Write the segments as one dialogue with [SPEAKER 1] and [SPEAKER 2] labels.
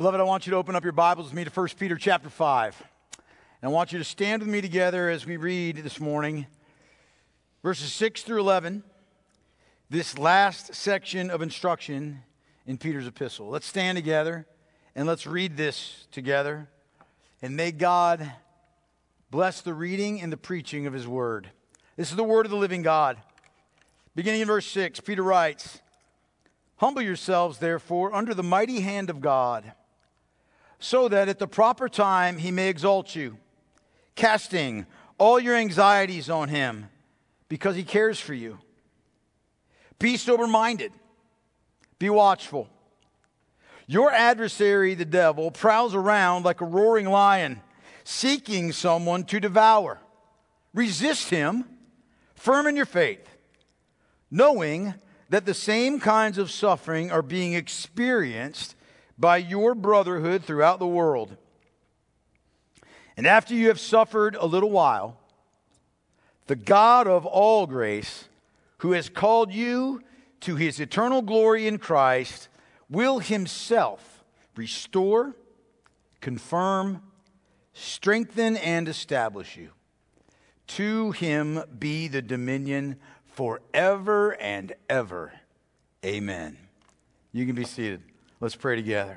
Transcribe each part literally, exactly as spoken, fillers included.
[SPEAKER 1] Beloved, I want you to open up your Bibles with me to First Peter chapter five. And I want you to stand with me together as we read this morning verses six through eleven, this last section of instruction in Peter's epistle. Let's stand together and let's read this together. And may God bless the reading and the preaching of His word. This is the word of the living God. Beginning in verse six, Peter writes, "Humble yourselves, therefore, under the mighty hand of God, so that at the proper time He may exalt you, casting all your anxieties on Him, because He cares for you. Be sober-minded. Be watchful. Your adversary, the devil, prowls around like a roaring lion, seeking someone to devour. Resist him, firm in your faith, knowing that the same kinds of suffering are being experienced by your brotherhood throughout the world. And after you have suffered a little while, the God of all grace, who has called you to His eternal glory in Christ, will Himself restore, confirm, strengthen, and establish you. To Him be the dominion forever and ever. Amen." You can be seated. Let's pray together.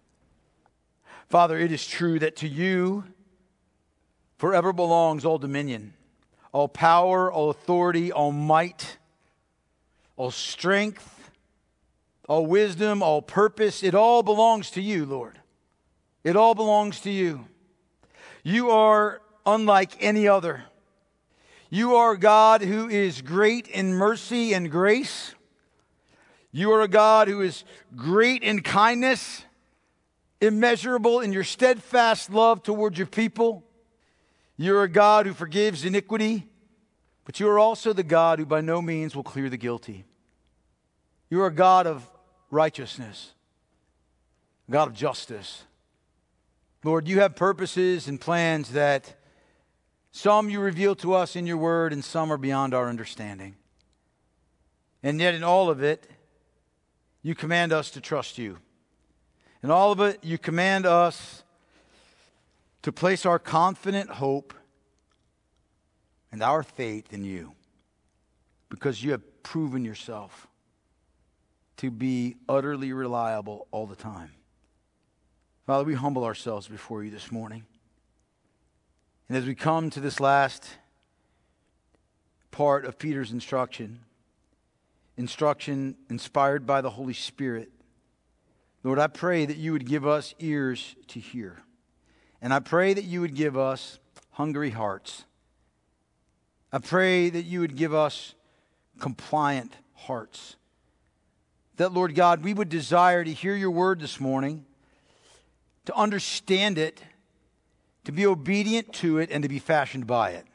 [SPEAKER 1] Father, it is true that to You forever belongs all dominion, all power, all authority, all might, all strength, all wisdom, all purpose. It all belongs to You, Lord. It all belongs to You. You are unlike any other. You are God who is great in mercy and grace. You are a God who is great in kindness, immeasurable in Your steadfast love towards Your people. You're a God who forgives iniquity, but You are also the God who by no means will clear the guilty. You are a God of righteousness, a God of justice. Lord, You have purposes and plans that some You reveal to us in Your word, and some are beyond our understanding. And yet in all of it, You command us to trust You. In all of it, You command us to place our confident hope and our faith in You, because You have proven Yourself to be utterly reliable all the time. Father, we humble ourselves before You this morning. And as we come to this last part of Peter's instruction, instruction inspired by the Holy Spirit, Lord, I pray that You would give us ears to hear. And I pray that You would give us hungry hearts. I pray that You would give us compliant hearts. That, Lord God, we would desire to hear Your word this morning, to understand it, to be obedient to it, and to be fashioned by it.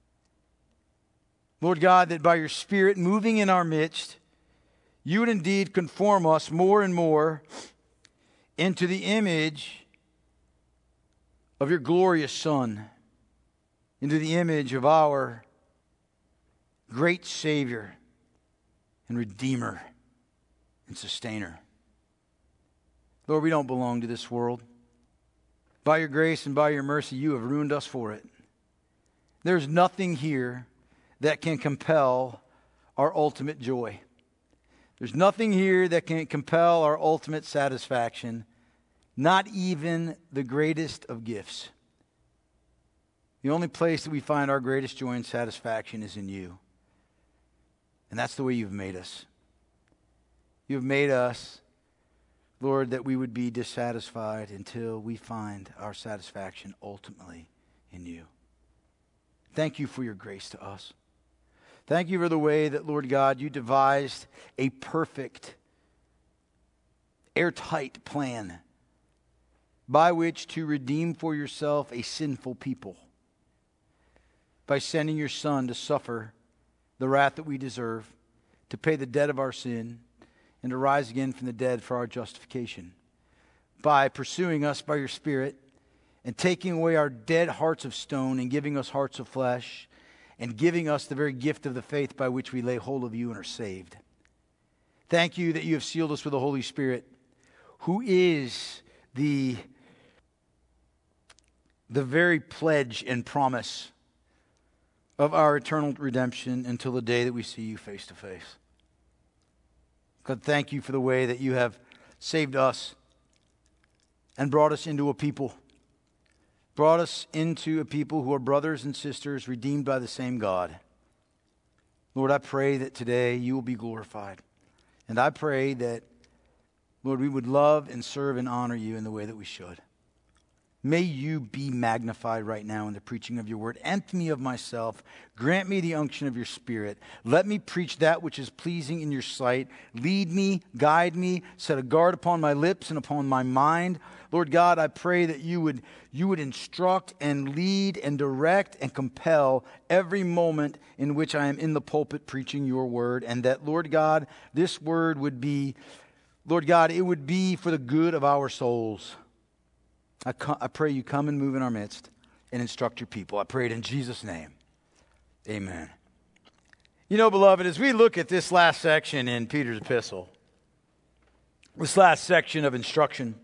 [SPEAKER 1] Lord God, that by Your Spirit moving in our midst, You would indeed conform us more and more into the image of Your glorious Son, into the image of our great Savior and Redeemer and Sustainer. Lord, we don't belong to this world. By Your grace and by Your mercy, You have ruined us for it. There's nothing here that can compel our ultimate joy. There's nothing here that can compel our ultimate satisfaction, not even the greatest of gifts. The only place that we find our greatest joy and satisfaction is in You. And that's the way You've made us. You've made us, Lord, that we would be dissatisfied until we find our satisfaction ultimately in You. Thank You for Your grace to us. Thank You for the way that, Lord God, You devised a perfect, airtight plan by which to redeem for Yourself a sinful people, by sending Your Son to suffer the wrath that we deserve, to pay the debt of our sin, and to rise again from the dead for our justification, by pursuing us by Your Spirit and taking away our dead hearts of stone and giving us hearts of flesh, and giving us the very gift of the faith by which we lay hold of You and are saved. Thank You that You have sealed us with the Holy Spirit, who is the, the very pledge and promise of our eternal redemption until the day that we see you face to face. God, thank you for the way that you have saved us and brought us into a people, brought us into a people who are brothers and sisters redeemed by the same God. Lord, I pray that today you will be glorified. And I pray that, Lord, we would love and serve and honor you in the way that we should. May you be magnified right now in the preaching of your word. Empty me of myself. Grant me the unction of your Spirit. Let me preach that which is pleasing in your sight. Lead me, guide me, set a guard upon my lips and upon my mind. Lord God, I pray that you would, you would instruct and lead and direct and compel every moment in which I am in the pulpit preaching your word. And that, Lord God, this word would be, Lord God, it would be for the good of our souls. I, co- I pray you come and move in our midst and instruct your people. I pray it in Jesus' name. Amen. You know, beloved, as we look at this last section in Peter's epistle, this last section of instruction,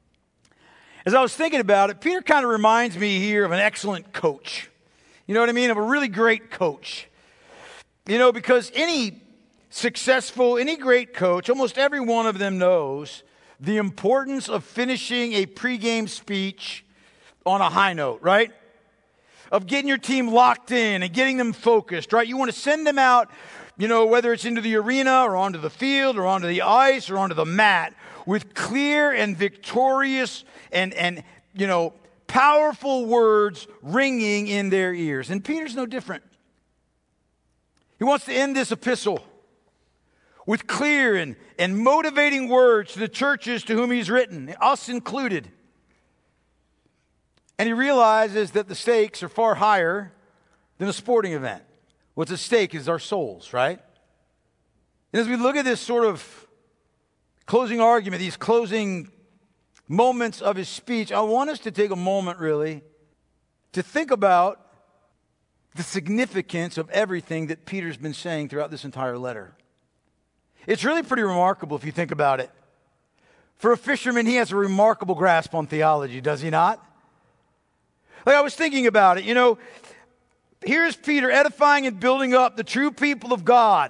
[SPEAKER 1] as I was thinking about it, Peter kind of reminds me here of an excellent coach. You know what I mean? Of a really great coach. You know, because any successful, any great coach, almost every one of them knows the importance of finishing a pregame speech on a high note, right? Of getting your team locked in and getting them focused, right? You want to send them out, you know, whether it's into the arena or onto the field or onto the ice or onto the mat with clear and victorious and, and you know, powerful words ringing in their ears. And Peter's no different. He wants to end this epistle with clear and, and motivating words to the churches to whom he's written, us included. And he realizes that the stakes are far higher than a sporting event. What's at stake is our souls, right? And as we look at this sort of closing argument, these closing moments of his speech, I want us to take a moment really to think about the significance of everything that Peter's been saying throughout this entire letter. It's really pretty remarkable if you think about it. For a fisherman, he has a remarkable grasp on theology, does he not? Like I was thinking about it, you know, here's Peter edifying and building up the true people of God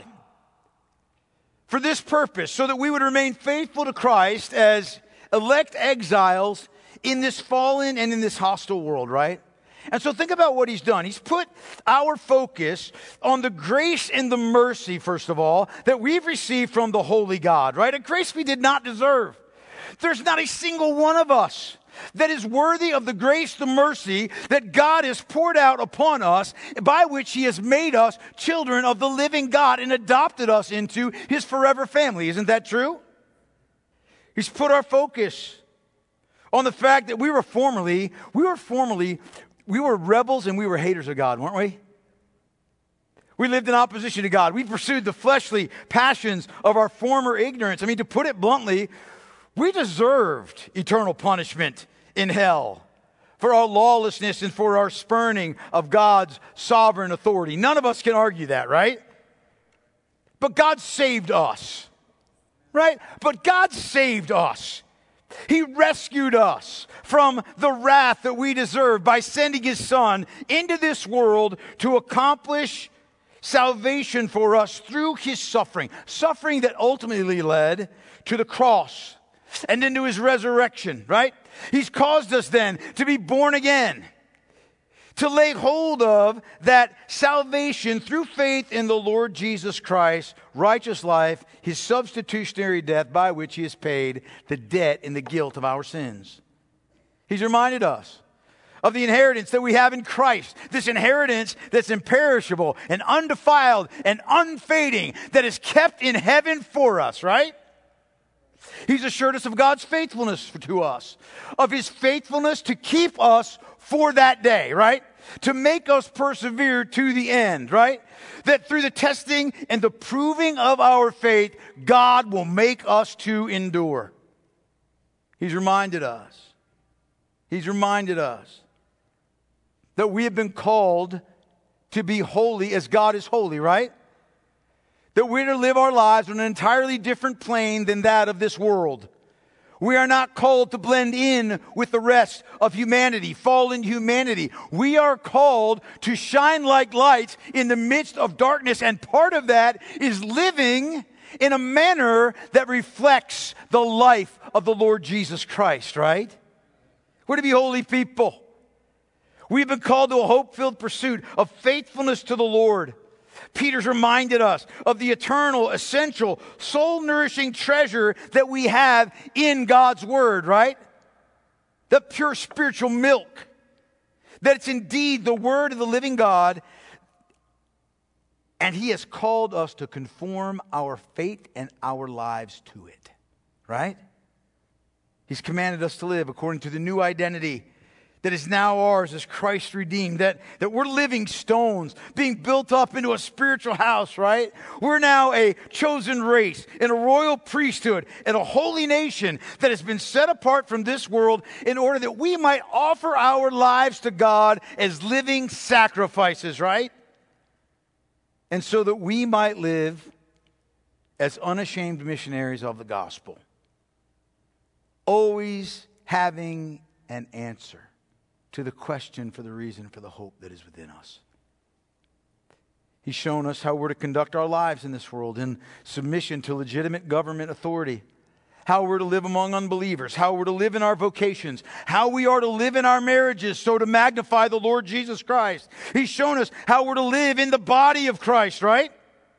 [SPEAKER 1] for this purpose, so that we would remain faithful to Christ as elect exiles in this fallen and in this hostile world, right? And so think about what he's done. He's put our focus on the grace and the mercy, first of all, that we've received from the holy God, right? A grace we did not deserve. There's not a single one of us that is worthy of the grace, the mercy that God has poured out upon us, by which he has made us children of the living God and adopted us into his forever family. Isn't that true? He's put our focus on the fact that we were formerly, we were formerly We were rebels and we were haters of God, weren't we? We lived in opposition to God. We pursued the fleshly passions of our former ignorance. I mean, to put it bluntly, we deserved eternal punishment in hell for our lawlessness and for our spurning of God's sovereign authority. None of us can argue that, right? But God saved us, right? But God saved us. He rescued us from the wrath that we deserve by sending his Son into this world to accomplish salvation for us through his suffering. Suffering that ultimately led to the cross and into his resurrection, right? He's caused us then to be born again, to lay hold of that salvation through faith in the Lord Jesus Christ, righteous life, his substitutionary death by which he has paid the debt and the guilt of our sins. He's reminded us of the inheritance that we have in Christ, this inheritance that's imperishable and undefiled and unfading, that is kept in heaven for us, right? He's assured us of God's faithfulness to us, of his faithfulness to keep us for that day, right? To make us persevere to the end, right? That through the testing and the proving of our faith, God will make us to endure. He's reminded us. He's reminded us that we have been called to be holy as God is holy, right? That we're to live our lives on an entirely different plane than that of this world. We are not called to blend in with the rest of humanity, fallen humanity. We are called to shine like lights in the midst of darkness. And part of that is living in a manner that reflects the life of the Lord Jesus Christ, right? We're to be holy people. We've been called to a hope-filled pursuit of faithfulness to the Lord. Peter's reminded us of the eternal, essential, soul-nourishing treasure that we have in God's Word, right? The pure spiritual milk. That it's indeed the Word of the living God. And He has called us to conform our faith and our lives to it, right? He's commanded us to live according to the new identity that is now ours as Christ redeemed, that, that we're living stones being built up into a spiritual house, right? We're now a chosen race and a royal priesthood and a holy nation that has been set apart from this world in order that we might offer our lives to God as living sacrifices, right? And so that we might live as unashamed missionaries of the gospel, always having an answer to the question for the reason for the hope that is within us. He's shown us how we're to conduct our lives in this world in submission to legitimate government authority, how we're to live among unbelievers, how we're to live in our vocations, how we are to live in our marriages so to magnify the Lord Jesus Christ. He's shown us how we're to live in the body of Christ, right?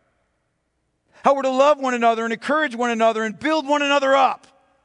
[SPEAKER 1] How we're to love one another and encourage one another and build one another up.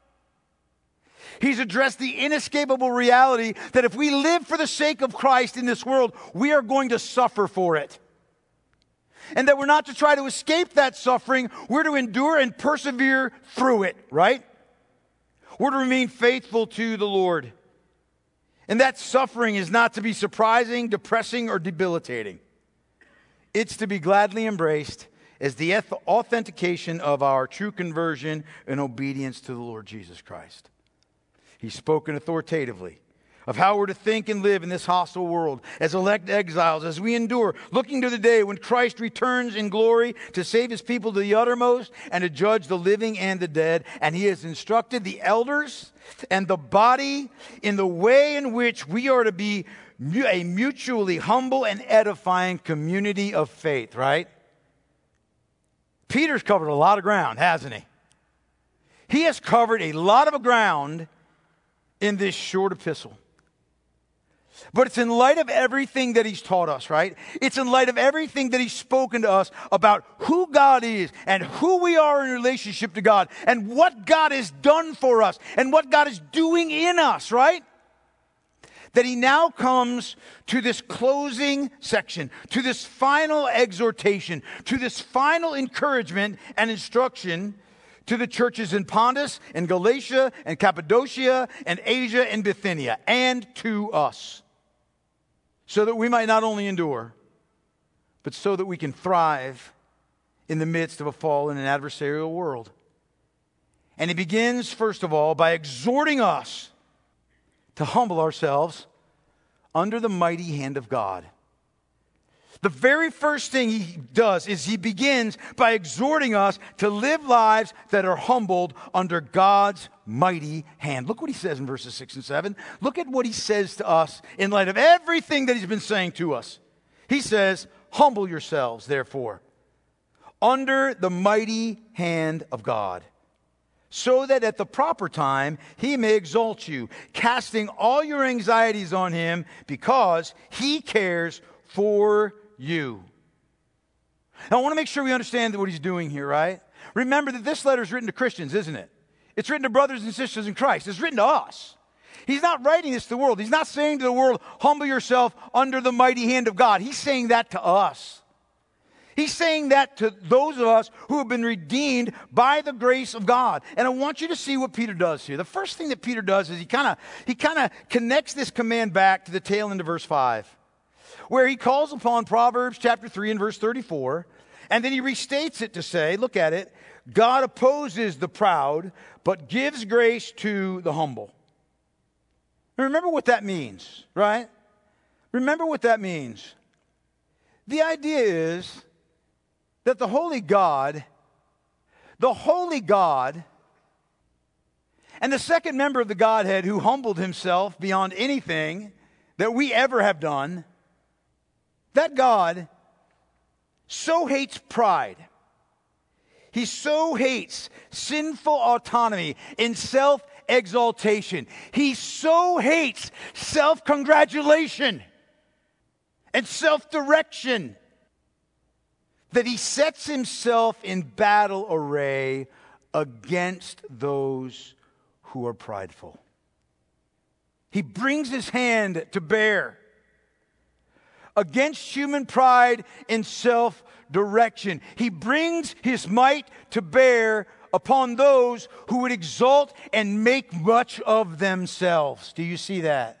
[SPEAKER 1] He's addressed the inescapable reality that if we live for the sake of Christ in this world, we are going to suffer for it. And that we're not to try to escape that suffering, we're to endure and persevere through it, right? We're to remain faithful to the Lord. And that suffering is not to be surprising, depressing, or debilitating. It's to be gladly embraced as the authentication of our true conversion and obedience to the Lord Jesus Christ. He's spoken authoritatively of how we're to think and live in this hostile world as elect exiles, as we endure, looking to the day when Christ returns in glory to save His people to the uttermost and to judge the living and the dead. And He has instructed the elders and the body in the way in which we are to be a mutually humble and edifying community of faith, right? Peter's covered a lot of ground, hasn't he? He has covered a lot of ground in this short epistle. But it's in light of everything that He's taught us, right? It's in light of everything that He's spoken to us about who God is and who we are in relationship to God and what God has done for us and what God is doing in us, right? That He now comes to this closing section, to this final exhortation, to this final encouragement and instruction to the churches in Pontus and Galatia and Cappadocia and Asia and Bithynia, and to us, so that we might not only endure, but so that we can thrive in the midst of a fallen and adversarial world. And He begins, first of all, by exhorting us to humble ourselves under the mighty hand of God. The very first thing He does is He begins by exhorting us to live lives that are humbled under God's mighty hand. Look what He says in verses six and seven. Look at what He says to us in light of everything that He's been saying to us. He says, "Humble yourselves, therefore, under the mighty hand of God, so that at the proper time He may exalt you, casting all your anxieties on Him, because He cares for you." Now, I want to make sure we understand what He's doing here, right? Remember that this letter is written to Christians, isn't it? It's written to brothers and sisters in Christ. It's written to us. He's not writing this to the world. He's not saying to the world, humble yourself under the mighty hand of God. He's saying that to us. He's saying that to those of us who have been redeemed by the grace of God. And I want you to see what Peter does here. The first thing that Peter does is he kind of he kind of connects this command back to the tail end of verse five, where he calls upon Proverbs chapter three and verse thirty-four, and then he restates it to say, look at it, God opposes the proud, but gives grace to the humble. Now remember what that means, right? Remember what that means. The idea is that the holy God, the holy God And the second member of the Godhead who humbled himself beyond anything that we ever have done, that God so hates pride. He so hates sinful autonomy and self-exaltation. He so hates self-congratulation and self-direction that he sets himself in battle array against those who are prideful. He brings his hand to bear against human pride and self-direction. He brings his might to bear upon those who would exalt and make much of themselves. Do you see that?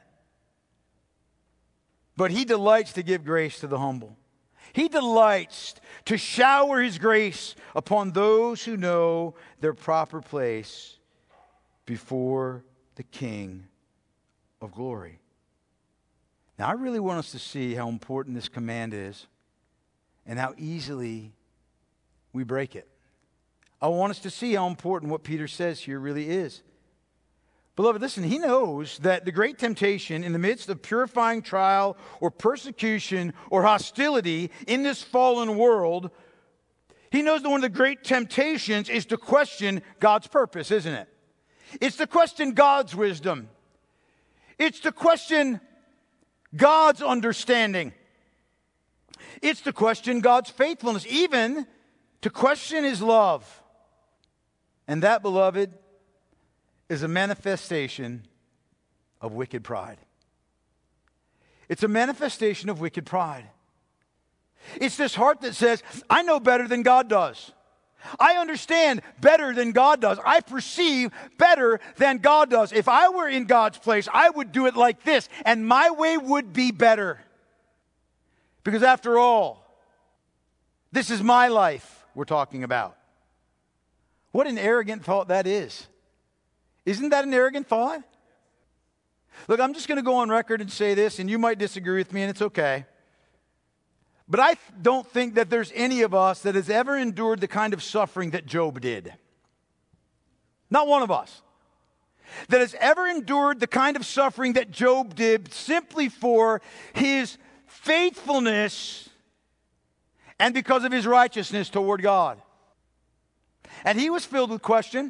[SPEAKER 1] But he delights to give grace to the humble. He delights to shower his grace upon those who know their proper place before the King of glory. Now, I really want us to see how important this command is and how easily we break it. I want us to see how important what Peter says here really is. Beloved, listen, he knows that the great temptation in the midst of purifying trial or persecution or hostility in this fallen world, he knows that one of the great temptations is to question God's purpose, isn't it? It's to question God's wisdom. It's to question God's understanding. It's to question God's faithfulness, even to question his love. And that, beloved, is a manifestation of wicked pride. It's a manifestation of wicked pride. It's this heart that says, I know better than God does. I understand better than God does. I perceive better than God does. If I were in God's place, I would do it like this, and my way would be better. Because after all, this is my life we're talking about. What an arrogant thought that is. Isn't that an arrogant thought? Look, I'm just going to go on record and say this, and you might disagree with me, and it's okay. But I don't think that there's any of us that has ever endured the kind of suffering that Job did. Not one of us. That has ever endured the kind of suffering that Job did simply for his faithfulness and because of his righteousness toward God. And he was filled with question.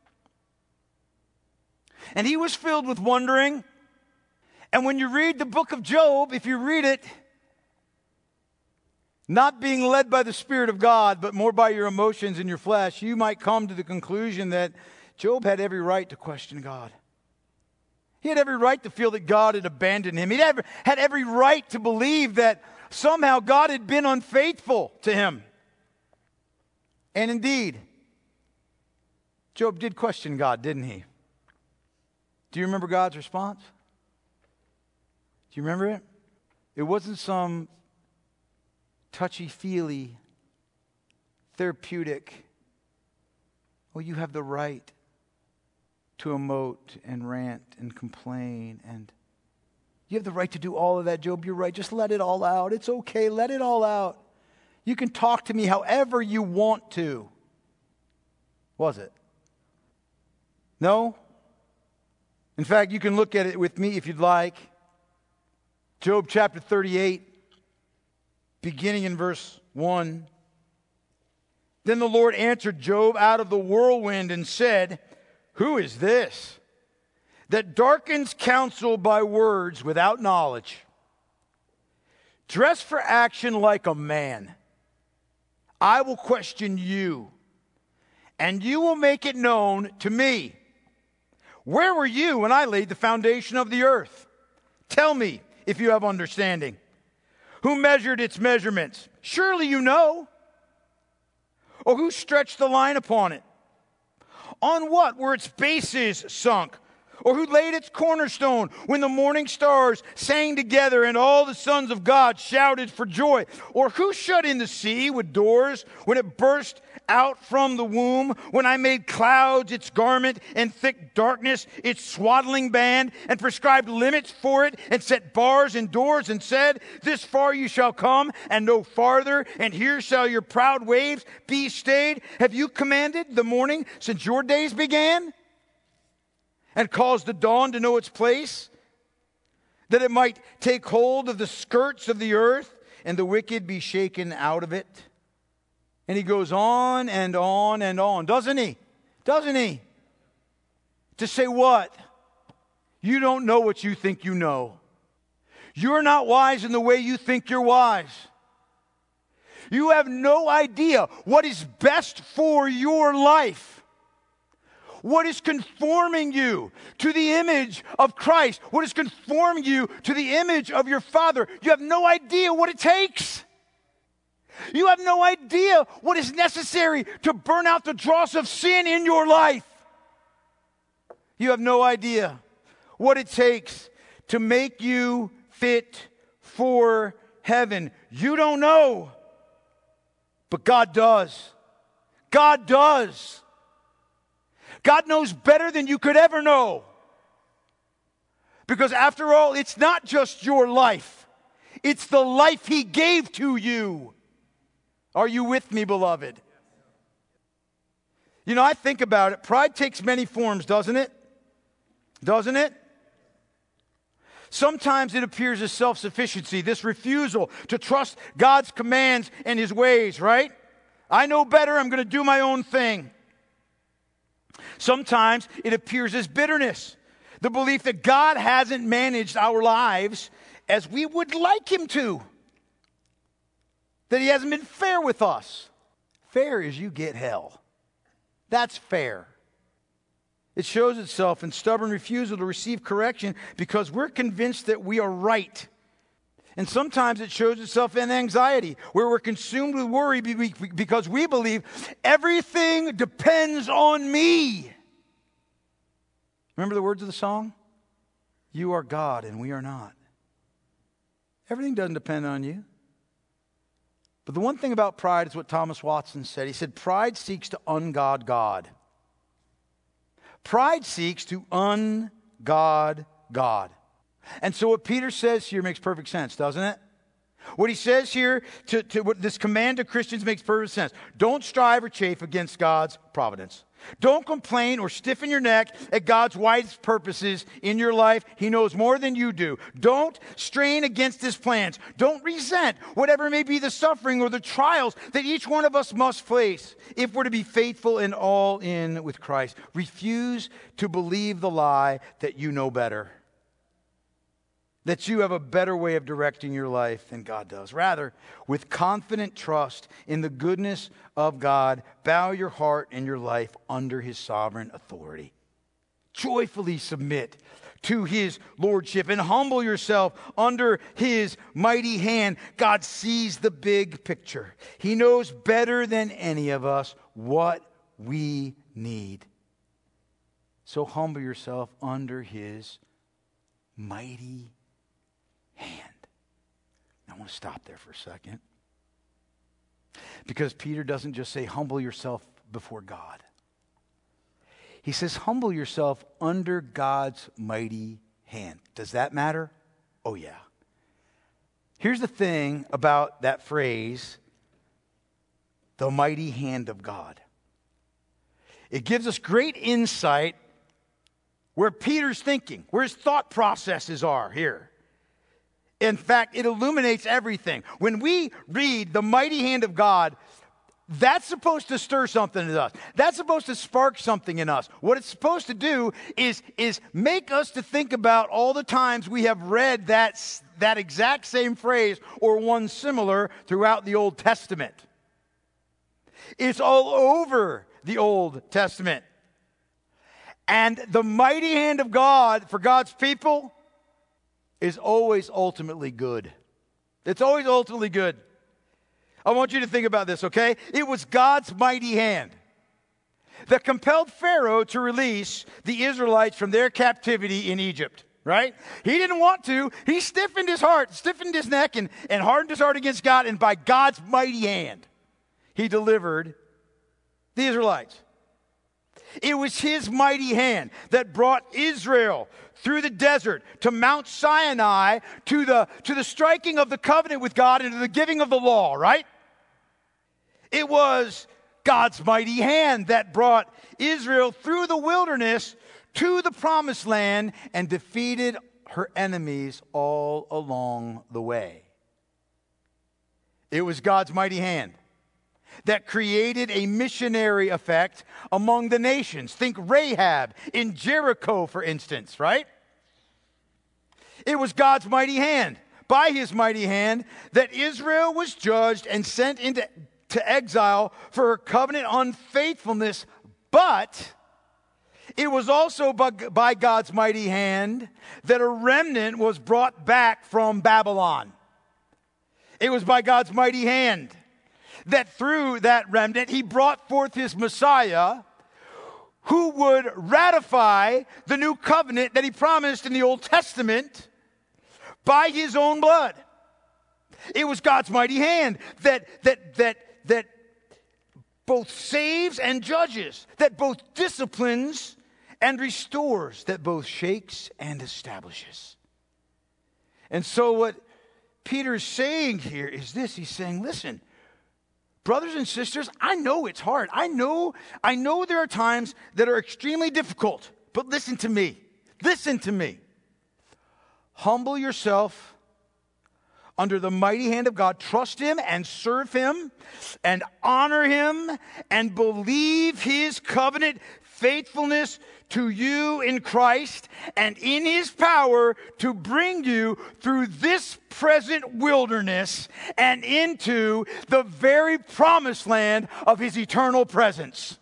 [SPEAKER 1] And he was filled with wondering. And when you read the book of Job, if you read it, not being led by the Spirit of God, but more by your emotions and your flesh, you might come to the conclusion that Job had every right to question God. He had every right to feel that God had abandoned him. He had every right to believe that somehow God had been unfaithful to him. And indeed, Job did question God, didn't he? Do you remember God's response? Do you remember it? It wasn't some touchy-feely, therapeutic, well, you have the right to emote and rant and complain, and you have the right to do all of that, Job. You're right. Just let it all out. It's okay. Let it all out. You can talk to me however you want to. Was it? No? In fact, you can look at it with me if you'd like. Job chapter thirty-eight, beginning in verse one. Then the Lord answered Job out of the whirlwind and said, who is this that darkens counsel by words without knowledge? Dress for action like a man. I will question you, and you will make it known to me. Where were you when I laid the foundation of the earth? Tell me if you have understanding. Who measured its measurements? Surely you know. Or who stretched the line upon it? On what were its bases sunk? Or who laid its cornerstone when the morning stars sang together and all the sons of God shouted for joy? Or who shut in the sea with doors when it burst out from the womb? When I made clouds its garment and thick darkness its swaddling band, and prescribed limits for it and set bars and doors and said, this far you shall come and no farther, and here shall your proud waves be stayed. Have you commanded the morning since your days began? and caused the dawn to know its place, that it might take hold of the skirts of the earth, and the wicked be shaken out of it. And he goes on and on and on, doesn't he? Doesn't he? To say what? You don't know what you think you know. You're not wise in the way you think you're wise. You have no idea what is best for your life. What is conforming you to the image of Christ? What is conforming you to the image of your Father? You have no idea what it takes. You have no idea what is necessary to burn out the dross of sin in your life. You have no idea what it takes to make you fit for heaven. You don't know, but God does. God does. God knows better than you could ever know. Because after all, it's not just your life. It's the life He gave to you. Are you with me, beloved? You know, I think about it. Pride takes many forms, doesn't it? Doesn't it? Sometimes it appears as self-sufficiency, this refusal to trust God's commands and His ways, right? I know better, I'm going to do my own thing. Sometimes it appears as bitterness, the belief that God hasn't managed our lives as we would like Him to, that He hasn't been fair with us. Fair is you get hell. That's fair. It shows itself in stubborn refusal to receive correction because we're convinced that we are right. And sometimes it shows itself in anxiety, where we're consumed with worry because we believe everything depends on me. Remember the words of the song? You are God and we are not. Everything doesn't depend on you. But the one thing about pride is what Thomas Watson said. He said, pride seeks to ungod God. Pride seeks to ungod God. And so what Peter says here makes perfect sense, doesn't it? What he says here, to, to what this command to Christians makes perfect sense. Don't strive or chafe against God's providence. Don't complain or stiffen your neck at God's wise purposes in your life. He knows more than you do. Don't strain against His plans. Don't resent whatever may be the suffering or the trials that each one of us must face if we're to be faithful and all in with Christ. Refuse to believe the lie that you know better, that you have a better way of directing your life than God does. Rather, with confident trust in the goodness of God, bow your heart and your life under His sovereign authority. Joyfully submit to His lordship and humble yourself under His mighty hand. God sees the big picture. He knows better than any of us what we need. So humble yourself under His mighty hand. I want to stop there for a second. Because Peter doesn't just say, humble yourself before God. He says, humble yourself under God's mighty hand. Does that matter? Oh, yeah. Here's the thing about that phrase, the mighty hand of God. It gives us great insight where Peter's thinking, where his thought processes are here. In fact, it illuminates everything. When we read the mighty hand of God, that's supposed to stir something in us. That's supposed to spark something in us. What it's supposed to do is, is make us to think about all the times we have read that, that exact same phrase or one similar throughout the Old Testament. It's all over the Old Testament. And the mighty hand of God for God's people is always ultimately good. It's always ultimately good. I want you to think about this, okay? It was God's mighty hand that compelled Pharaoh to release the Israelites from their captivity in Egypt, right? He didn't want to. He stiffened his heart, stiffened his neck, and, and hardened his heart against God, and by God's mighty hand, He delivered the Israelites. It was His mighty hand that brought Israel through the desert to Mount Sinai, to the, to the striking of the covenant with God and to the giving of the law, right? It was God's mighty hand that brought Israel through the wilderness to the promised land and defeated her enemies all along the way. It was God's mighty hand that created a missionary effect among the nations. Think Rahab in Jericho, for instance, right? It was God's mighty hand, by his mighty hand, that Israel was judged and sent into to exile for her covenant unfaithfulness. But it was also by, by God's mighty hand that a remnant was brought back from Babylon. It was by God's mighty hand that through that remnant, he brought forth his Messiah, who would ratify the new covenant that he promised in the Old Testament by his own blood. It was God's mighty hand that, that, that, that both saves and judges, that both disciplines and restores, that both shakes and establishes. And so what Peter is saying here is this. He's saying, listen, brothers and sisters, I know it's hard. I know, I know there are times that are extremely difficult, but listen to me. Listen to me. Humble yourself under the mighty hand of God. Trust him and serve him and honor him and believe his covenant faithfulness to you in Christ and in his power to bring you through this present wilderness and into the very promised land of his eternal presence.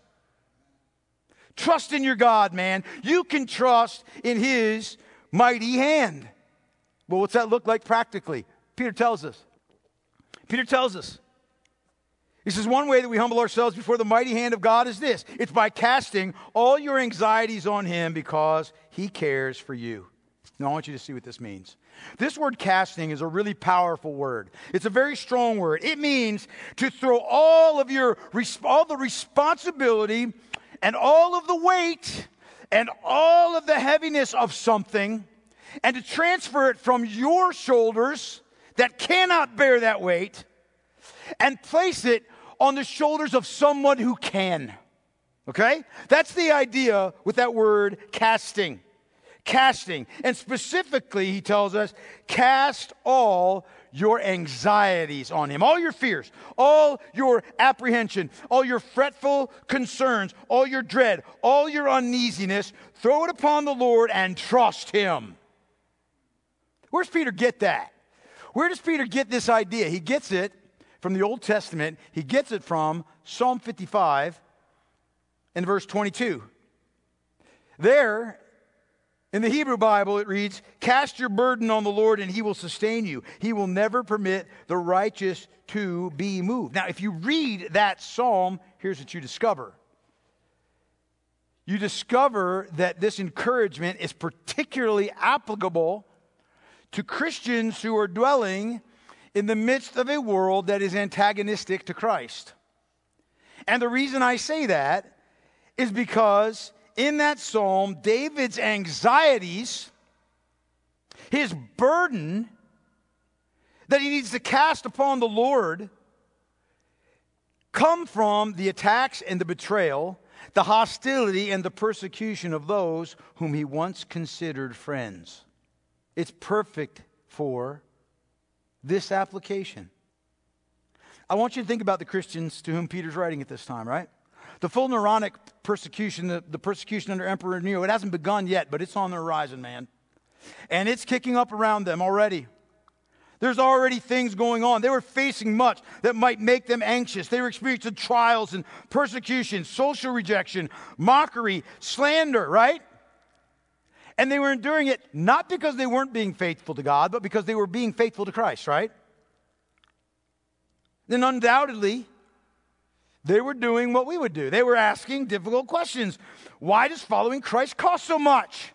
[SPEAKER 1] Trust in your God, man. You can trust in his mighty hand. Well, what's that look like practically? Peter tells us. Peter tells us. He says, one way that we humble ourselves before the mighty hand of God is this. It's by casting all your anxieties on him because he cares for you. Now, I want you to see what this means. This word casting is a really powerful word. It's a very strong word. It means to throw all of your, all the responsibility and all of the weight and all of the heaviness of something and to transfer it from your shoulders that cannot bear that weight and place it on the shoulders of someone who can. Okay? That's the idea with that word casting. Casting. And specifically, he tells us, cast all your anxieties on him. All your fears, all your apprehension, all your fretful concerns, all your dread, all your uneasiness, throw it upon the Lord and trust him. Where's Peter get that? Where does Peter get this idea? He gets it from the Old Testament. He gets it from Psalm fifty-five and verse twenty-two. There, in the Hebrew Bible, it reads, cast your burden on the Lord and he will sustain you. He will never permit the righteous to be moved. Now, if you read that psalm, here's what you discover. You discover that this encouragement is particularly applicable to Christians who are dwelling in the midst of a world that is antagonistic to Christ. And the reason I say that is because in that psalm, David's anxieties, his burden that he needs to cast upon the Lord, come from the attacks and the betrayal, the hostility and the persecution of those whom he once considered friends. It's perfect for this application. I want you to think about the Christians to whom Peter's writing at this time, right? The full Neronic persecution, the, the persecution under Emperor Nero, it hasn't begun yet, but it's on the horizon, man. And it's kicking up around them already. There's already things going on. They were facing much that might make them anxious. They were experiencing trials and persecution, social rejection, mockery, slander, right? And they were enduring it not because they weren't being faithful to God, but because they were being faithful to Christ, right? Then undoubtedly, they were doing what we would do. They were asking difficult questions. Why does following Christ cost so much?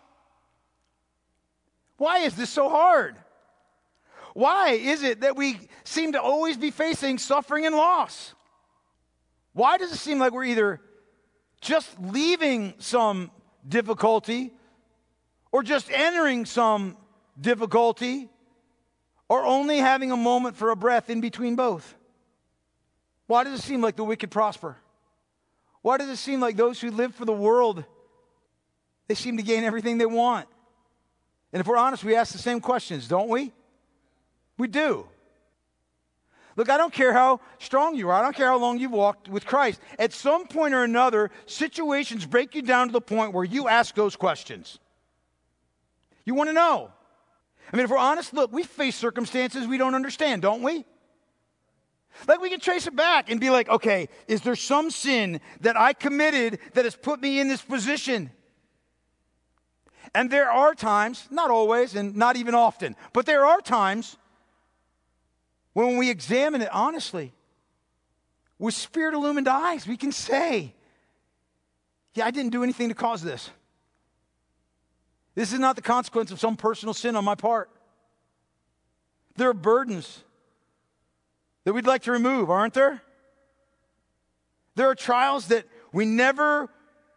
[SPEAKER 1] Why is this so hard? Why is it that we seem to always be facing suffering and loss? Why does it seem like we're either just leaving some difficulty or just entering some difficulty or only having a moment for a breath in between both? Why does it seem like the wicked prosper? Why does it seem like those who live for the world They seem to gain everything they want. And if we're honest, we ask the same questions, don't we? We do. Look, I don't care how strong you are. I don't care how long you've walked with Christ. At some point or another, situations break you down to the point where you ask those questions. You want to know. I mean, if we're honest, look, we face circumstances we don't understand, don't we? Like, we can trace it back and be like, okay, is there some sin that I committed that has put me in this position? And there are times, not always and not even often, but there are times when we examine it honestly, with Spirit-illumined eyes, we can say, yeah, I didn't do anything to cause this. This is not the consequence of some personal sin on my part. There are burdens that we'd like to remove, aren't there? There are trials that we never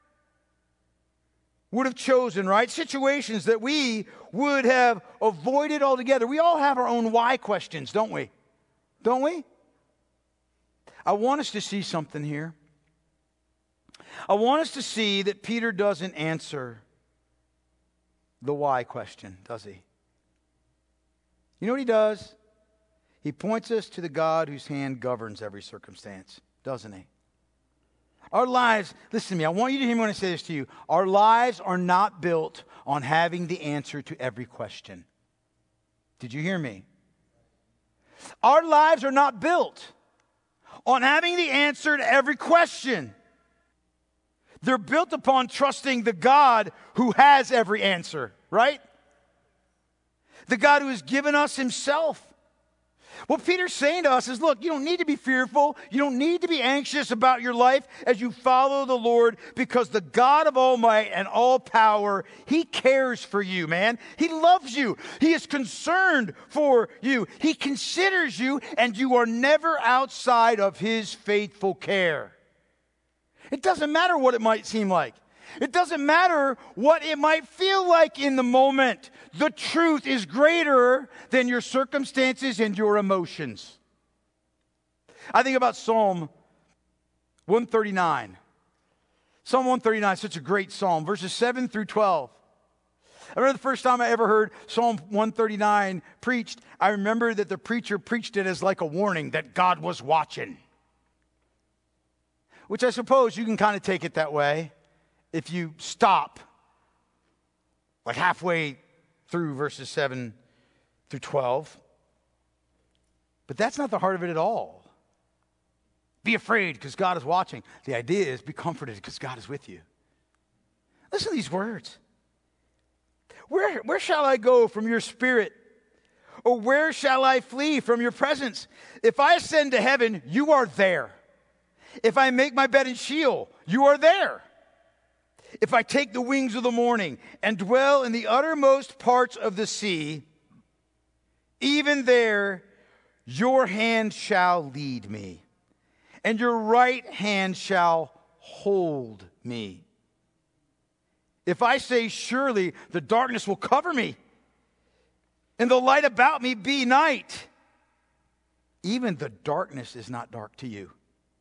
[SPEAKER 1] would have chosen, right? Situations that we would have avoided altogether. We all have our own why questions, don't we? Don't we? I want us to see something here. I want us to see that Peter doesn't answer the why question, does he? You know what he does? He points us to the God whose hand governs every circumstance, doesn't he? Our lives, listen to me, I want you to hear me when I say this to you. Our lives are not built on having the answer to every question. Did you hear me? Our lives are not built on having the answer to every question. They're built upon trusting the God who has every answer, right? The God who has given us himself. What Peter's saying to us is, look, you don't need to be fearful. You don't need to be anxious about your life as you follow the Lord, because the God of all might and all power, he cares for you, man. He loves you. He is concerned for you. He considers you, and you are never outside of his faithful care. It doesn't matter what it might seem like. It doesn't matter what it might feel like in the moment. The truth is greater than your circumstances and your emotions. I think about Psalm one thirty-nine. Psalm one thirty-nine is such a great psalm, verses seven through twelve. I remember the first time I ever heard Psalm one thirty-nine preached, I remember that the preacher preached it as like a warning that God was watching. Which I suppose you can kind of take it that way if you stop like halfway through verses seven through twelve. But that's not the heart of it at all. Be afraid because God is watching. The idea is be comforted because God is with you. Listen to these words. Where, where shall I go from your spirit? Or where shall I flee from your presence? If I ascend to heaven, you are there. If I make my bed in Sheol, you are there. If I take the wings of the morning and dwell in the uttermost parts of the sea, even there your hand shall lead me, and your right hand shall hold me. If I say, surely the darkness will cover me, and the light about me be night, even the darkness is not dark to you.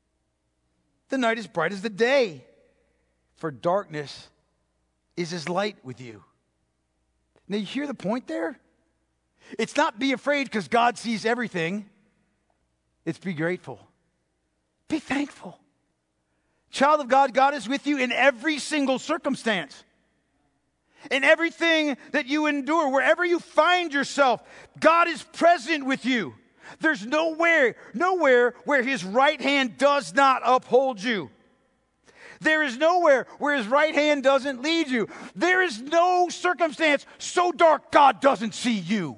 [SPEAKER 1] The night is bright as the day, for darkness is as light with you. Now, you hear the point there? It's not be afraid because God sees everything. It's be grateful. Be thankful. Child of God, God is with you in every single circumstance. In everything that you endure, wherever you find yourself, God is present with you. There's nowhere, nowhere where his right hand does not uphold you. There is nowhere where his right hand doesn't lead you. There is no circumstance so dark God doesn't see you.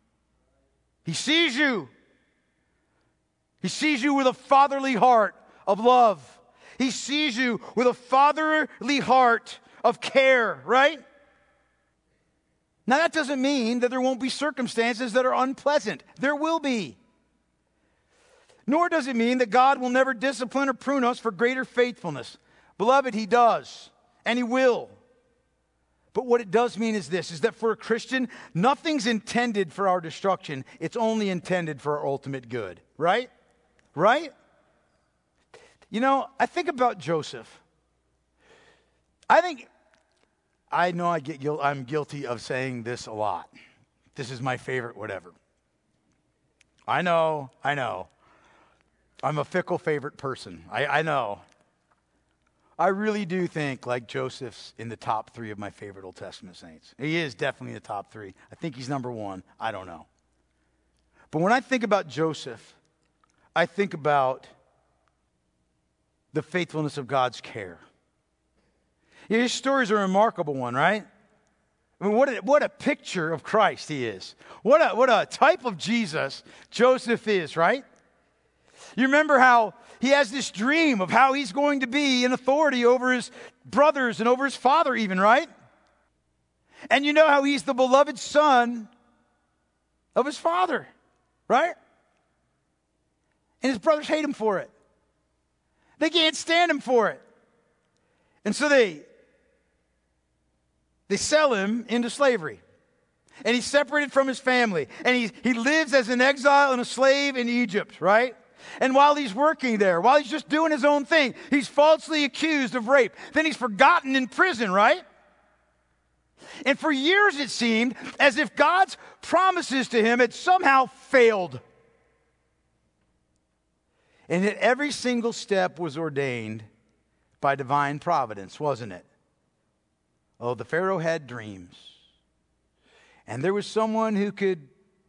[SPEAKER 1] He sees you. He sees you with a fatherly heart of love. He sees you with a fatherly heart of care, right? Now, that doesn't mean that there won't be circumstances that are unpleasant. There will be. Nor does it mean that God will never discipline or prune us for greater faithfulness. Beloved, he does, and he will. But what it does mean is this, is that for a Christian, nothing's intended for our destruction. It's only intended for our ultimate good, right? Right? You know, I think about Joseph. I think, I know I get guil- I'm guilty of saying this a lot. This is my favorite whatever. I know, I know. I'm a fickle favorite person. I, I know. I really do think, like, Joseph's in the top three of my favorite Old Testament saints. He is definitely in the top three. I think he's number one. I don't know. But when I think about Joseph, I think about the faithfulness of God's care. Yeah, his story is a remarkable one, right? I mean, what a, what a picture of Christ he is. What a, what a type of Jesus Joseph is, right? You remember how he has this dream of how he's going to be in authority over his brothers and over his father even, right? And you know how he's the beloved son of his father, right? And his brothers hate him for it. They can't stand him for it. And so they, they sell him into slavery. And he's separated from his family. And he, he lives as an exile and a slave in Egypt, right? And while he's working there, while he's just doing his own thing, he's falsely accused of rape. Then he's forgotten in prison, right? And for years it seemed as if God's promises to him had somehow failed. And that every single step was ordained by divine providence, wasn't it? Oh, the Pharaoh had dreams. And there was someone who could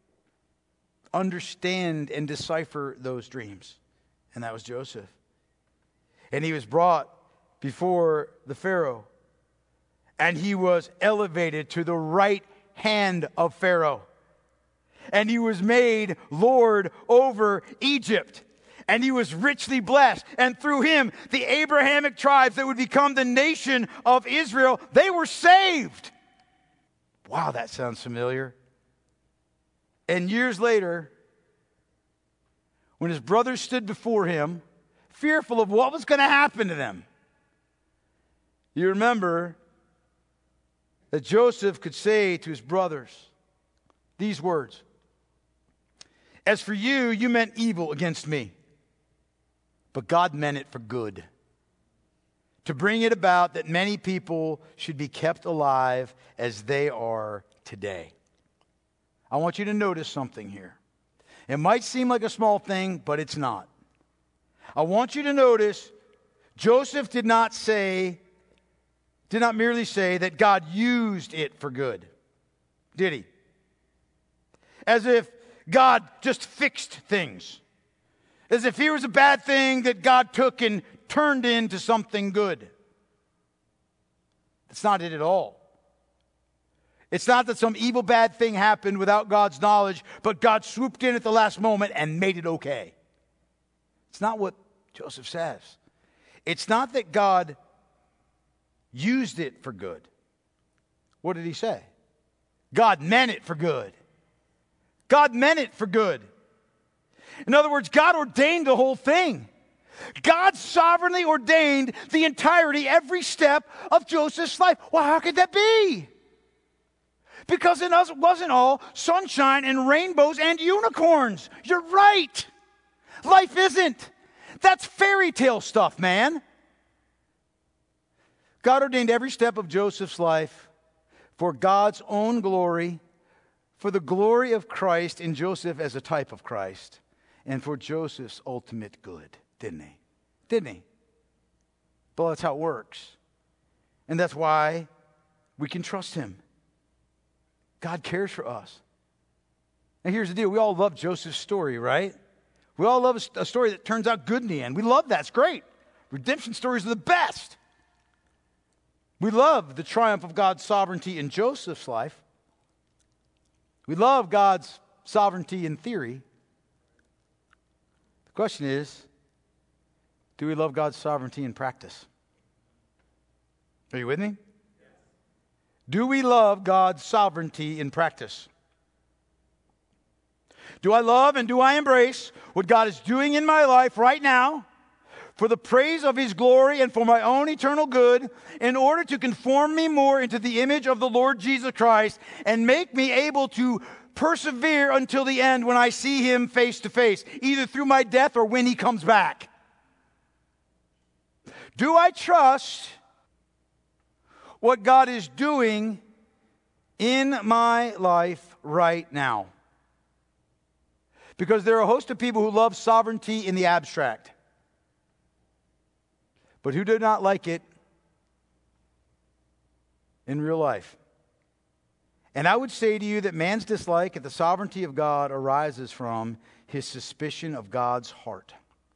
[SPEAKER 1] understand and decipher those dreams. And that was Joseph. And he was brought before the Pharaoh. And he was elevated to the right hand of Pharaoh. And he was made Lord over Egypt. And he was richly blessed. And through him, the Abrahamic tribes that would become the nation of Israel, they were saved. Wow, that sounds familiar. And years later, when his brothers stood before him, fearful of what was going to happen to them, you remember that Joseph could say to his brothers these words: "As for you, you meant evil against me, but God meant it for good, to bring it about that many people should be kept alive as they are today." I want you to notice something here. It might seem like a small thing, but it's not. I want you to notice Joseph did not say, did not merely say that God used it for good, did he? As if God just fixed things. As if here was a bad thing that God took and turned into something good. That's not it at all. It's not that some evil bad thing happened without God's knowledge, but God swooped in at the last moment and made it okay. It's not what Joseph says. It's not that God used it for good. What did he say? God meant it for good. God meant it for good. In other words, God ordained the whole thing. God sovereignly ordained the entirety, every step of Joseph's life. Well, how could that be? Because it wasn't all sunshine and rainbows and unicorns. You're right. Life isn't. That's fairy tale stuff, man. God ordained every step of Joseph's life for God's own glory, for the glory of Christ in Joseph as a type of Christ, and for Joseph's ultimate good, didn't he? Didn't he? Well, that's how it works. And that's why we can trust him. God cares for us. And here's the deal. We all love Joseph's story, right? We all love a story that turns out good in the end. We love that. It's great. Redemption stories are the best. We love the triumph of God's sovereignty in Joseph's life. We love God's sovereignty in theory. The question is, do we love God's sovereignty in practice? Are you with me? Do we love God's sovereignty in practice? Do I love and do I embrace what God is doing in my life right now for the praise of his glory and for my own eternal good, in order to conform me more into the image of the Lord Jesus Christ and make me able to persevere until the end when I see him face to face, either through my death or when he comes back? Do I trust what God is doing in my life right now. Because there are a host of people who love sovereignty in the abstract, but who do not like it in real life. And I would say to you that man's dislike of the sovereignty of God arises from his suspicion of God's heart.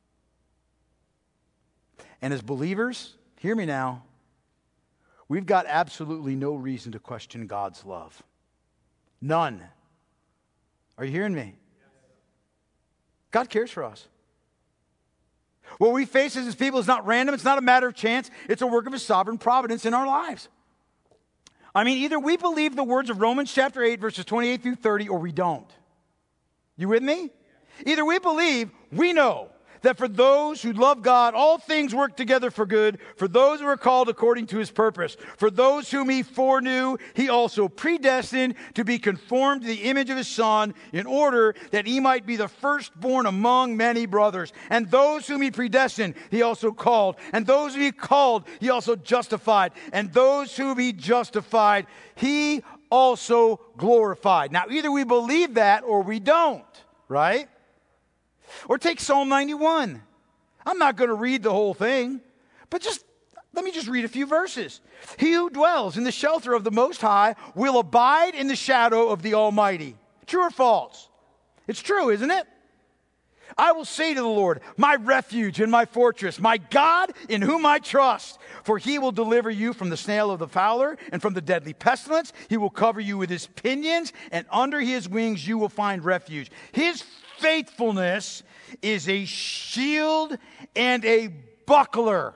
[SPEAKER 1] And as believers, hear me now, we've got absolutely no reason to question God's love. None. Are you hearing me? God cares for us. What we face as his people is not random. It's not a matter of chance. It's a work of his sovereign providence in our lives. I mean, either we believe the words of Romans chapter eight, verses twenty-eight through thirty, or we don't. You with me? Either we believe, we know, that for those who love God, all things work together for good, for those who are called according to his purpose. For those whom he foreknew, he also predestined to be conformed to the image of his Son, in order that he might be the firstborn among many brothers. And those whom he predestined, he also called. And those whom he called, he also justified. And those whom he justified, he also glorified. Now, either we believe that or we don't, right? Or take Psalm ninety-one. I'm not going to read the whole thing, but just let me just read a few verses. He who dwells in the shelter of the Most High will abide in the shadow of the Almighty. True or false? It's true, isn't it? I will say to the Lord, my refuge and my fortress, my God in whom I trust. For he will deliver you from the snare of the fowler and from the deadly pestilence. He will cover you with his pinions, and under his wings you will find refuge. His faithfulness is a shield and a buckler.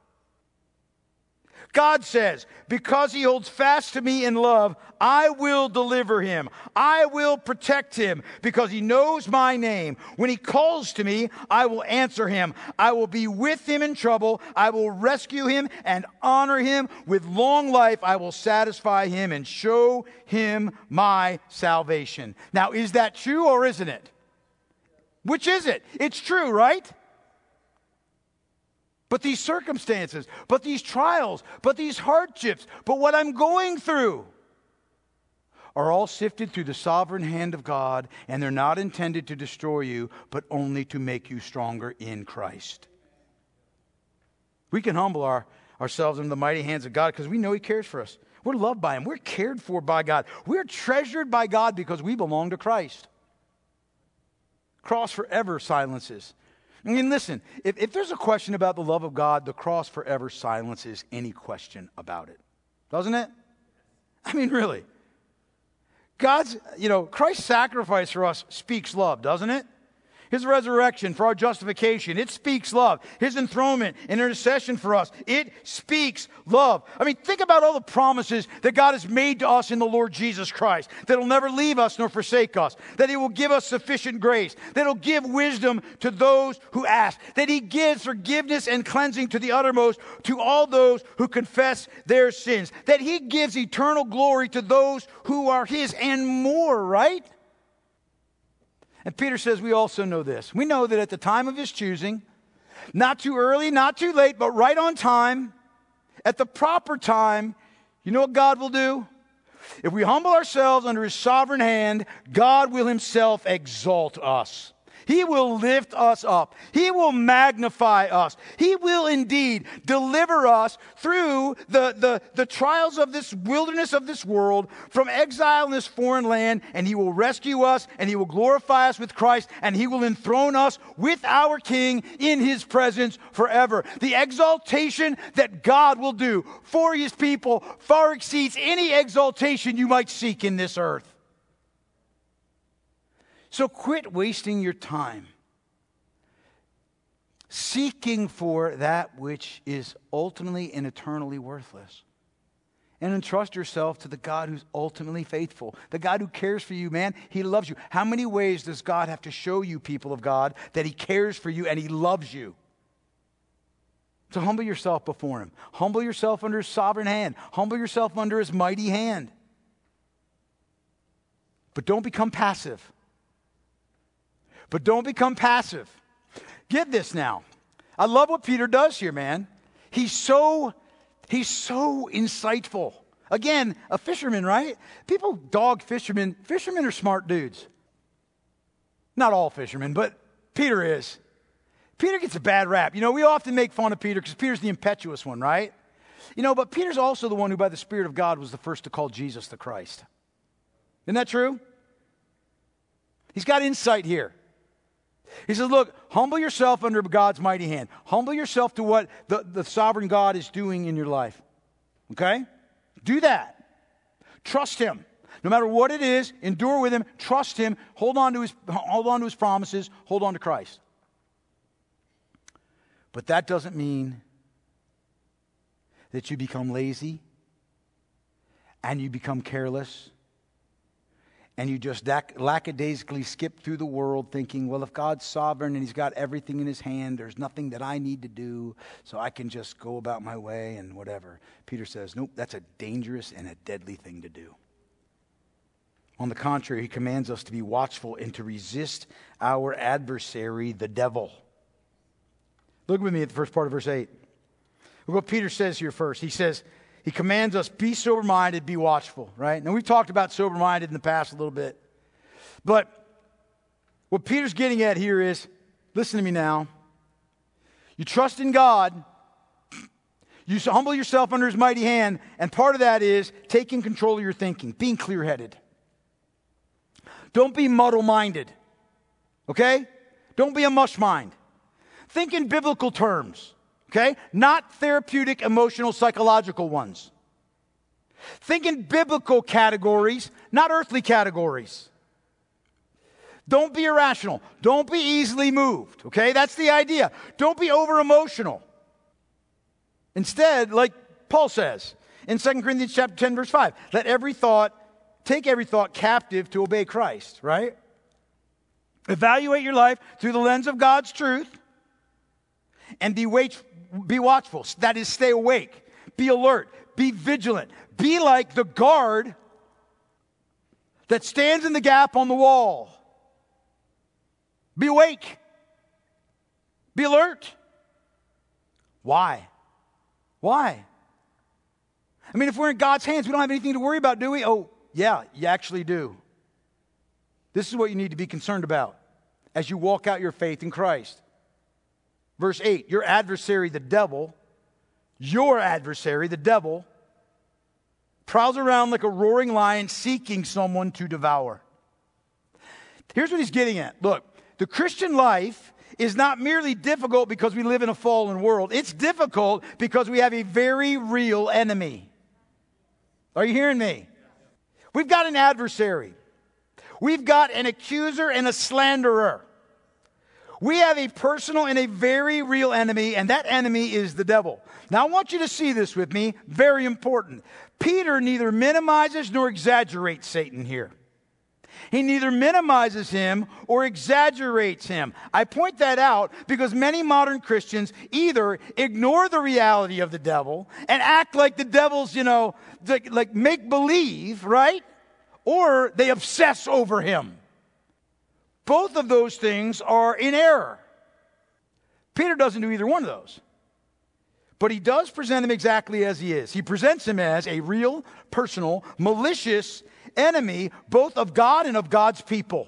[SPEAKER 1] God says, because he holds fast to me in love, I will deliver him. I will protect him because he knows my name. When he calls to me, I will answer him. I will be with him in trouble. I will rescue him and honor him. With long life, I will satisfy him and show him my salvation. Now, is that true or isn't it? Which is it? It's true, right? But these circumstances, but these trials, but these hardships, but what I'm going through are all sifted through the sovereign hand of God, and they're not intended to destroy you, but only to make you stronger in Christ. We can humble our, ourselves in the mighty hands of God because we know he cares for us. We're loved by him. We're cared for by God. We're treasured by God because we belong to Christ. Cross forever silences. I mean, listen, if, if there's a question about the love of God, the cross forever silences any question about it. Doesn't it? I mean, really. God's, you know, Christ's sacrifice for us speaks love, doesn't it? His resurrection for our justification, it speaks love. His enthronement and intercession for us, it speaks love. I mean, think about all the promises that God has made to us in the Lord Jesus Christ. That he'll never leave us nor forsake us. That he will give us sufficient grace. That he'll give wisdom to those who ask. That he gives forgiveness and cleansing to the uttermost to all those who confess their sins. That he gives eternal glory to those who are his, and more, right? And Peter says we also know this. We know that at the time of his choosing, not too early, not too late, but right on time, at the proper time, you know what God will do? If we humble ourselves under his sovereign hand, God will himself exalt us. He will lift us up. He will magnify us. He will indeed deliver us through the, the, the trials of this wilderness of this world, from exile in this foreign land, and he will rescue us, and he will glorify us with Christ, and he will enthrone us with our King in his presence forever. The exaltation that God will do for his people far exceeds any exaltation you might seek in this earth. So quit wasting your time seeking for that which is ultimately and eternally worthless. And entrust yourself to the God who's ultimately faithful. The God who cares for you, man. He loves you. How many ways does God have to show you, people of God, that he cares for you and he loves you? So humble yourself before him. Humble yourself under his sovereign hand. Humble yourself under his mighty hand. But don't become passive. But don't become passive. Get this now. I love what Peter does here, man. He's so, He's so insightful. Again, a fisherman, right? People dog fishermen. Fishermen are smart dudes. Not all fishermen, but Peter is. Peter gets a bad rap. You know, we often make fun of Peter because Peter's the impetuous one, right? You know, but Peter's also the one who by the Spirit of God was the first to call Jesus the Christ. Isn't that true? He's got insight here. He says, look, humble yourself under God's mighty hand. Humble yourself to what the, the sovereign God is doing in your life. Okay? Do that. Trust him. No matter what it is, endure with him, trust him, hold on to his, hold on to his promises, hold on to Christ. But that doesn't mean that you become lazy and you become careless and you just lack- lackadaisically skip through the world thinking, well, if God's sovereign and he's got everything in his hand, there's nothing that I need to do, so I can just go about my way and whatever. Peter says, nope, that's a dangerous and a deadly thing to do. On the contrary, he commands us to be watchful and to resist our adversary, the devil. Look with me at the first part of verse eight. Look what Peter says here first. He says, he commands us, be sober-minded, be watchful, right? Now, we've talked about sober-minded in the past a little bit. But what Peter's getting at here is, listen to me now. You trust in God. You humble yourself under his mighty hand. And part of that is taking control of your thinking, being clear-headed. Don't be muddle-minded, okay? Don't be a mush mind. Think in biblical terms. Okay? Not therapeutic, emotional, psychological ones. Think in biblical categories, not earthly categories. Don't be irrational. Don't be easily moved. Okay? That's the idea. Don't be over-emotional. Instead, like Paul says in Second Corinthians chapter ten, verse five, let every thought, take every thought captive to obey Christ, right? Evaluate your life through the lens of God's truth and be wait, Be watchful. That is, stay awake. Be alert. Be vigilant. Be like the guard that stands in the gap on the wall. Be awake. Be alert. Why? Why? I mean, if we're in God's hands, we don't have anything to worry about, do we? Oh, yeah, you actually do. This is what you need to be concerned about as you walk out your faith in Christ. Verse eight, your adversary, the devil, your adversary, the devil, prowls around like a roaring lion seeking someone to devour. Here's what he's getting at. Look, the Christian life is not merely difficult because we live in a fallen world. It's difficult because we have a very real enemy. Are you hearing me? We've got an adversary. We've got an accuser and a slanderer. We have a personal and a very real enemy, and that enemy is the devil. Now, I want you to see this with me. Very important. Peter neither minimizes nor exaggerates Satan here. He neither minimizes him or exaggerates him. I point that out because many modern Christians either ignore the reality of the devil and act like the devil's, you know, like, like make-believe, right? Or they obsess over him. Both of those things are in error. Peter doesn't do either one of those. But he does present him exactly as he is. He presents him as a real, personal, malicious enemy, both of God and of God's people.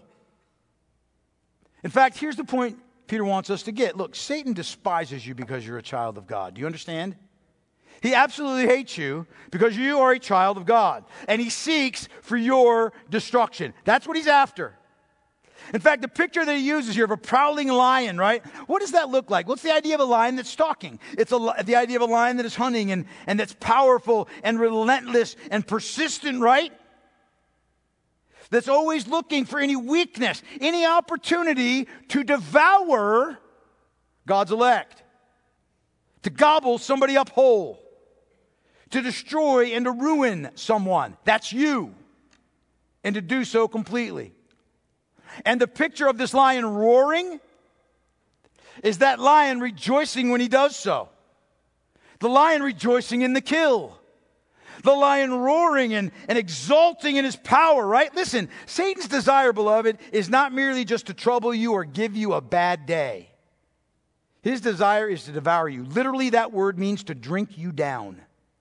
[SPEAKER 1] In fact, here's the point Peter wants us to get. Look, Satan despises you because you're a child of God. Do you understand? He absolutely hates you because you are a child of God. And he seeks for your destruction. That's what he's after. In fact, the picture that he uses here of a prowling lion, right? What does that look like? What's the idea of a lion that's stalking? It's a, the idea of a lion that is hunting and, and that's powerful and relentless and persistent, right? That's always looking for any weakness, any opportunity to devour God's elect, to gobble somebody up whole, to destroy and to ruin someone. That's you. And to do so completely. And the picture of this lion roaring is that lion rejoicing when he does so. The lion rejoicing in the kill. The lion roaring and, and exulting in his power, right? Listen, Satan's desire, beloved, is not merely just to trouble you or give you a bad day. His desire is to devour you. Literally, that word means to drink you down.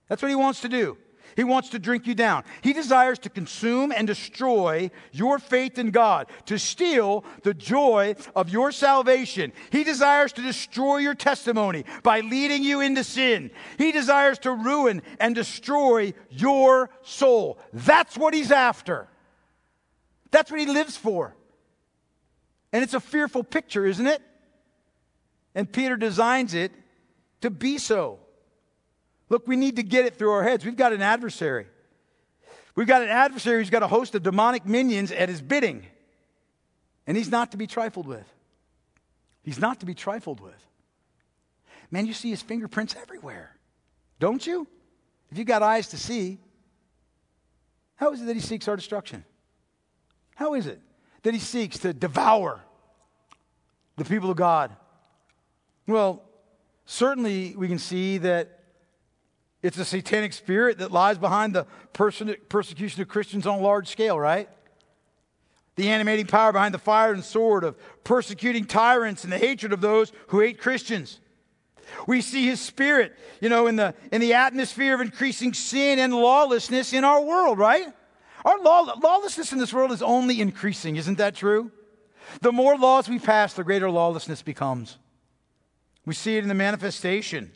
[SPEAKER 1] That's what he wants to do. He wants to drink you down. He desires to consume and destroy your faith in God, to steal the joy of your salvation. He desires to destroy your testimony by leading you into sin. He desires to ruin and destroy your soul. That's what he's after. That's what he lives for. And it's a fearful picture, isn't it? And Peter designs it to be so. Look, we need to get it through our heads. We've got an adversary. We've got an adversary who's got a host of demonic minions at his bidding. And he's not to be trifled with. He's not to be trifled with. Man, you see his fingerprints everywhere. Don't you? If you've got eyes to see, how is it that he seeks our destruction? How is it that he seeks to devour the people of God? Well, certainly we can see that it's a satanic spirit that lies behind the perse- persecution of Christians on a large scale, right? The animating power behind the fire and sword of persecuting tyrants and the hatred of those who hate Christians. We see his spirit, you know, in the in the atmosphere of increasing sin and lawlessness in our world, right? Our law, lawlessness in this world is only increasing, isn't that true? The more laws we pass, the greater lawlessness becomes. We see it in the manifestation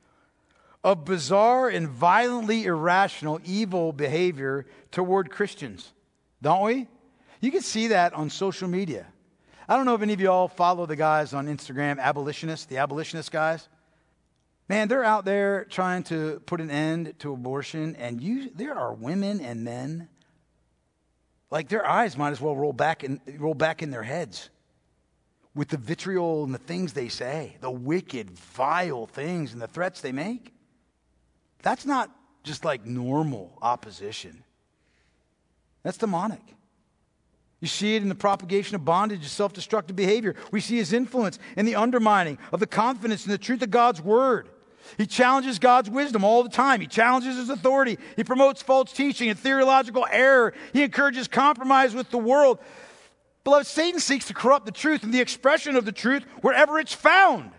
[SPEAKER 1] of bizarre and violently irrational evil behavior toward Christians, don't we? You can see that on social media. I don't know if any of you all follow the guys on Instagram, abolitionists, the abolitionist guys. Man, they're out there trying to put an end to abortion, and you, there are women and men, like their eyes might as well roll back in, roll back in their heads with the vitriol and the things they say, the wicked, vile things and the threats they make. That's not just like normal opposition. That's demonic. You see it in the propagation of bondage and self-destructive behavior. We see his influence in the undermining of the confidence in the truth of God's word. He challenges God's wisdom all the time. He challenges his authority. He promotes false teaching and theological error. He encourages compromise with the world. Beloved, Satan seeks to corrupt the truth and the expression of the truth wherever it's found.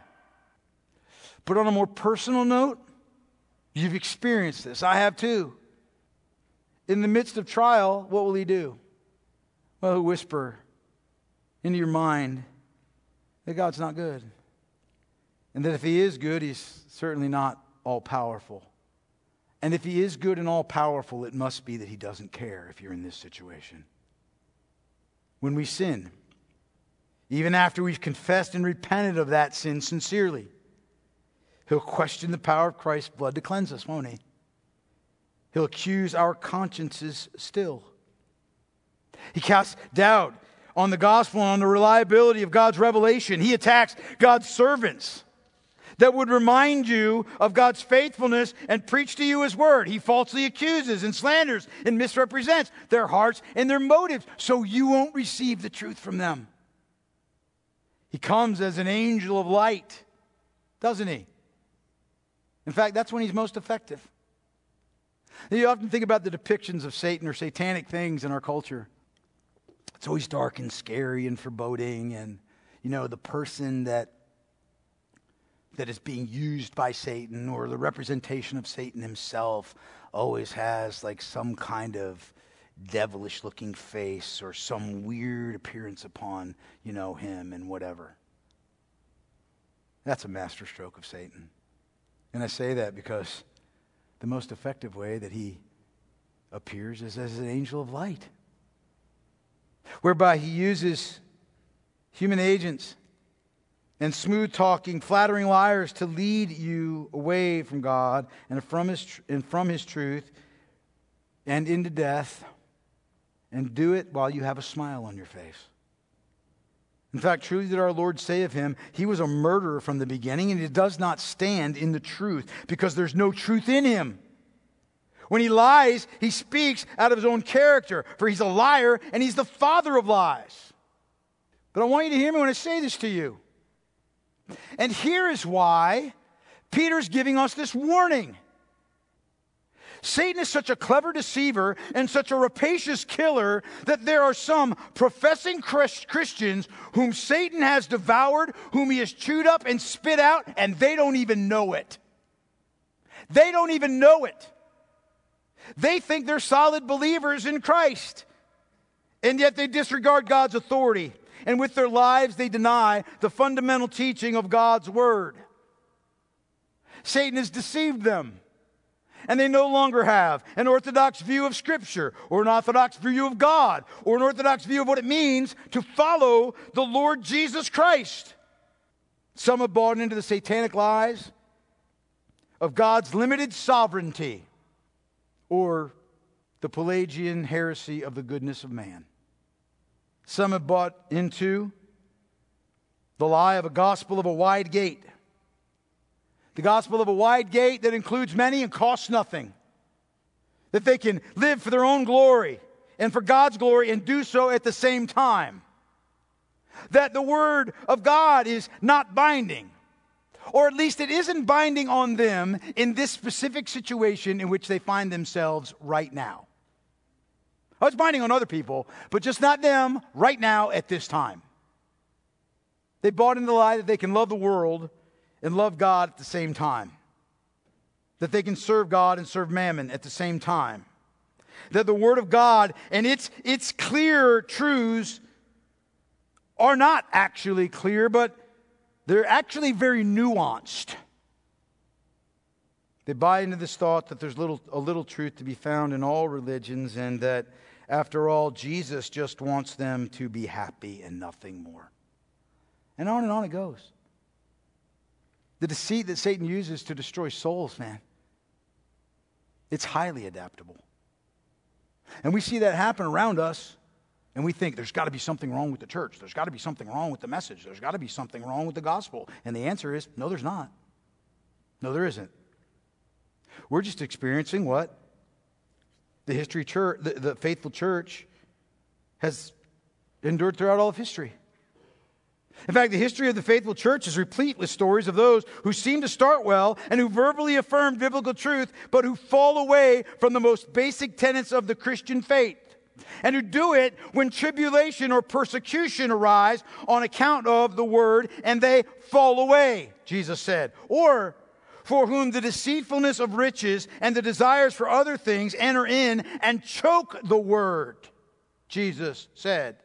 [SPEAKER 1] But on a more personal note, you've experienced this. I have too. In the midst of trial, what will he do? Well, he'll whisper into your mind that God's not good. And that if he is good, he's certainly not all-powerful. And if he is good and all-powerful, it must be that he doesn't care if you're in this situation. When we sin, even after we've confessed and repented of that sin sincerely, he'll question the power of Christ's blood to cleanse us, won't he? He'll accuse our consciences still. He casts doubt on the gospel and on the reliability of God's revelation. He attacks God's servants that would remind you of God's faithfulness and preach to you his word. He falsely accuses and slanders and misrepresents their hearts and their motives so you won't receive the truth from them. He comes as an angel of light, doesn't he? In fact, that's when he's most effective. You often think about the depictions of Satan or satanic things in our culture. It's always dark and scary and foreboding, and, you know, the person that that is being used by Satan or the representation of Satan himself always has like some kind of devilish looking face or some weird appearance upon, you know, him and whatever. That's a masterstroke of Satan. And I say that because the most effective way that he appears is as an angel of light, whereby he uses human agents and smooth-talking, flattering liars to lead you away from God and from his tr- and from his truth and into death, and do it while you have a smile on your face. In fact, truly did our Lord say of him, he was a murderer from the beginning, and he does not stand in the truth because there's no truth in him. When he lies, he speaks out of his own character, for he's a liar and he's the father of lies. But I want you to hear me when I say this to you. And here is why Peter's giving us this warning. Satan is such a clever deceiver and such a rapacious killer that there are some professing Christians whom Satan has devoured, whom he has chewed up and spit out, and they don't even know it. They don't even know it. They think they're solid believers in Christ, and yet they disregard God's authority. And with their lives, they deny the fundamental teaching of God's Word. Satan has deceived them, and they no longer have an orthodox view of Scripture, or an orthodox view of God, or an orthodox view of what it means to follow the Lord Jesus Christ. Some have bought into the satanic lies of God's limited sovereignty, or the Pelagian heresy of the goodness of man. Some have bought into the lie of a gospel of a wide gate. The gospel of a wide gate that includes many and costs nothing. That they can live for their own glory and for God's glory and do so at the same time. That the Word of God is not binding. Or at least it isn't binding on them in this specific situation in which they find themselves right now. Oh, it's binding on other people, but just not them right now at this time. They bought into the lie that they can love the world and love God at the same time. That they can serve God and serve mammon at the same time. That the Word of God and its, its clear truths are not actually clear, but they're actually very nuanced. They buy into this thought that there's little, a little truth to be found in all religions, and that, after all, Jesus just wants them to be happy and nothing more. And on and on it goes. The deceit that Satan uses to destroy souls, man, it's highly adaptable. And we see that happen around us, and we think there's got to be something wrong with the church. There's got to be something wrong with the message. There's got to be something wrong with the gospel. And the answer is, no, there's not. No, there isn't. We're just experiencing what the history church, the, the faithful church has endured throughout all of history. In fact, the history of the faithful church is replete with stories of those who seem to start well and who verbally affirm biblical truth, but who fall away from the most basic tenets of the Christian faith, and who do it when tribulation or persecution arise on account of the word, and they fall away, Jesus said. Or for whom the deceitfulness of riches and the desires for other things enter in and choke the word, Jesus said.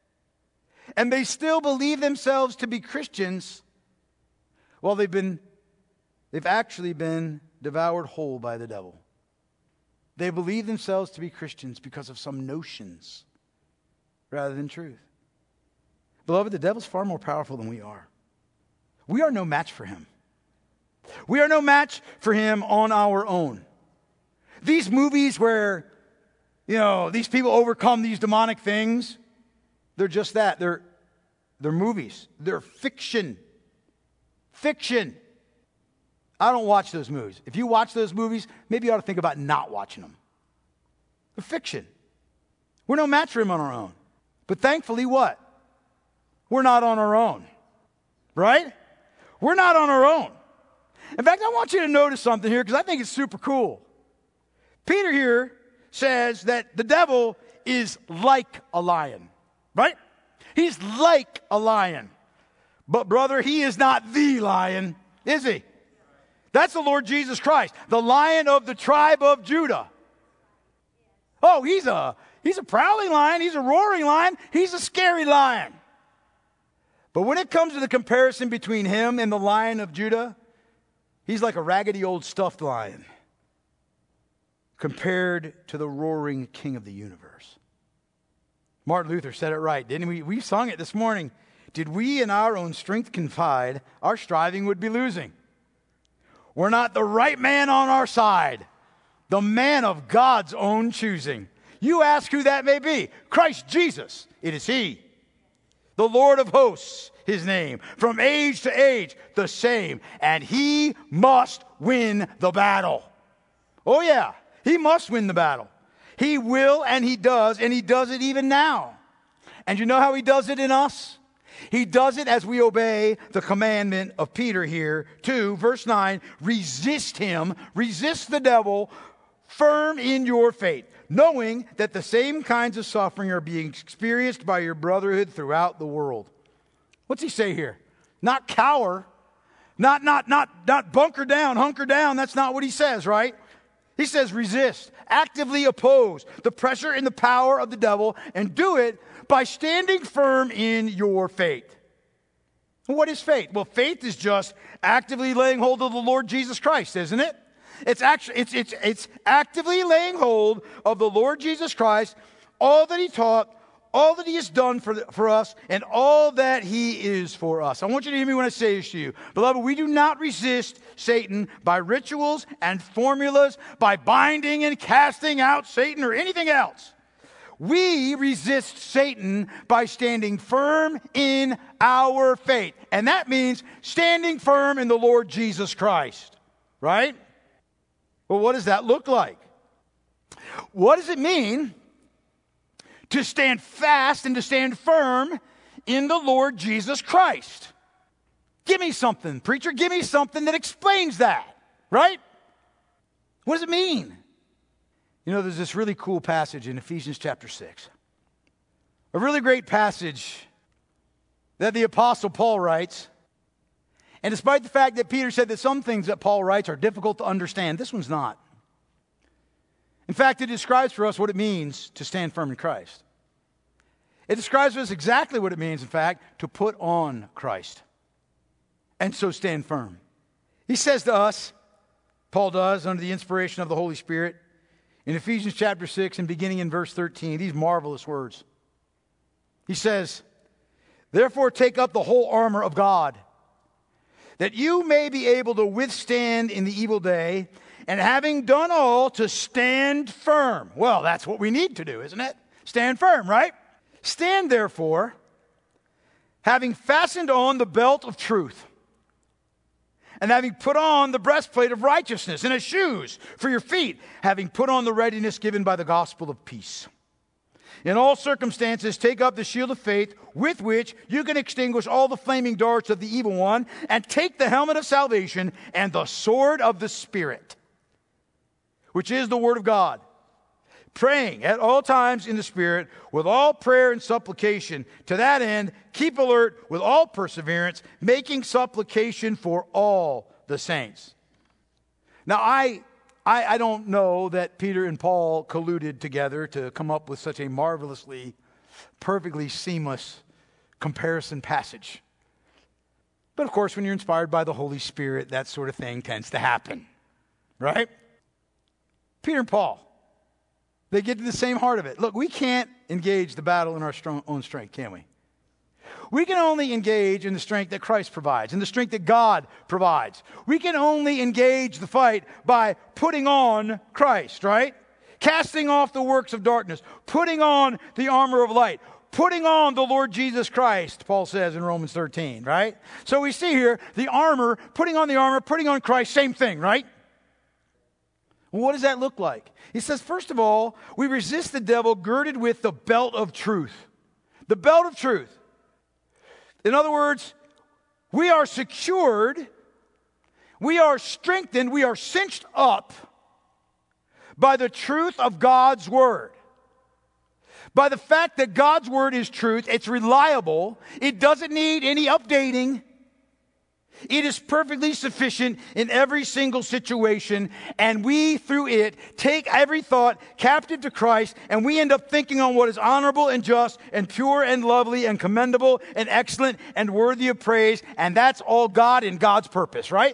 [SPEAKER 1] And they still believe themselves to be Christians while they've been, they've actually been devoured whole by the devil. They believe themselves to be Christians because of some notions rather than truth. Beloved, the devil's far more powerful than we are. We are no match for him. We are no match for him on our own. These movies where, you know, these people overcome these demonic things, they're just that. They're, they're movies. They're fiction. Fiction. I don't watch those movies. If you watch those movies, maybe you ought to think about not watching them. They're fiction. We're no match for him on our own. But thankfully, what? We're not on our own. Right? We're not on our own. In fact, I want you to notice something here because I think it's super cool. Peter here says that the devil is like a lion. Right? He's like a lion. But brother, he is not the lion, is he? That's the Lord Jesus Christ, the Lion of the tribe of Judah. Oh, he's a he's a prowling lion, he's a roaring lion, he's a scary lion. But when it comes to the comparison between him and the Lion of Judah, he's like a raggedy old stuffed lion compared to the roaring King of the universe. Martin Luther said it right, didn't we? We sung it this morning. Did we in our own strength confide, our striving would be losing. We're not the right man on our side, the man of God's own choosing. You ask who that may be. Christ Jesus, it is he. The Lord of hosts, his name. From age to age, the same. And he must win the battle. Oh yeah, he must win the battle. He will and he does, and he does it even now. And you know how he does it in us? He does it as we obey the commandment of Peter here, too. Verse nine, resist him, resist the devil, firm in your faith, knowing that the same kinds of suffering are being experienced by your brotherhood throughout the world. What's he say here? Not cower, Not, not, not, not bunker down, hunker down. That's not what he says, right? He says resist, actively oppose the pressure and the power of the devil, and do it by standing firm in your faith. What is faith? Well, faith is just actively laying hold of the Lord Jesus Christ, isn't it? It's actually it's it's it's actively laying hold of the Lord Jesus Christ, all that he taught, all that he has done for, for us, and all that he is for us. I want you to hear me when I say this to you. Beloved, we do not resist Satan by rituals and formulas, by binding and casting out Satan or anything else. We resist Satan by standing firm in our faith. And that means standing firm in the Lord Jesus Christ. Right? Well, what does that look like? What does it mean to stand fast and to stand firm in the Lord Jesus Christ? Give me something, preacher. Give me something that explains that, right? What does it mean? You know, there's this really cool passage in Ephesians chapter six. A really great passage that the Apostle Paul writes. And despite the fact that Peter said that some things that Paul writes are difficult to understand, this one's not. In fact, it describes for us what it means to stand firm in Christ. It describes for us exactly what it means, in fact, to put on Christ. And so stand firm. He says to us, Paul does, under the inspiration of the Holy Spirit, in Ephesians chapter six and beginning in verse thirteen, these marvelous words. He says, therefore take up the whole armor of God, that you may be able to withstand in the evil day, and having done all, to stand firm. Well, that's what we need to do, isn't it? Stand firm, right? Stand therefore, having fastened on the belt of truth, and having put on the breastplate of righteousness, and as shoes for your feet, having put on the readiness given by the gospel of peace. In all circumstances, take up the shield of faith, with which you can extinguish all the flaming darts of the evil one, and take the helmet of salvation and the sword of the Spirit, which is the word of God, praying at all times in the Spirit with all prayer and supplication. To that end, keep alert with all perseverance, making supplication for all the saints. Now, I... I, I don't know that Peter and Paul colluded together to come up with such a marvelously, perfectly seamless comparison passage. But of course, when you're inspired by the Holy Spirit, that sort of thing tends to happen. Right? Peter and Paul, they get to the same heart of it. Look, we can't engage the battle in our strong, own strength, can we? We can only engage in the strength that Christ provides, in the strength that God provides. We can only engage the fight by putting on Christ, right? Casting off the works of darkness, putting on the armor of light, putting on the Lord Jesus Christ, Paul says in Romans thirteen, right? So we see here the armor, putting on the armor, putting on Christ, same thing, right? Well, what does that look like? He says, first of all, we resist the devil girded with the belt of truth. The belt of truth. In other words, we are secured, we are strengthened, we are cinched up by the truth of God's Word. By the fact that God's Word is truth, it's reliable, it doesn't need any updating. It is perfectly sufficient in every single situation, and we, through it, take every thought captive to Christ, and we end up thinking on what is honorable and just and pure and lovely and commendable and excellent and worthy of praise, and that's all God and God's purpose, right?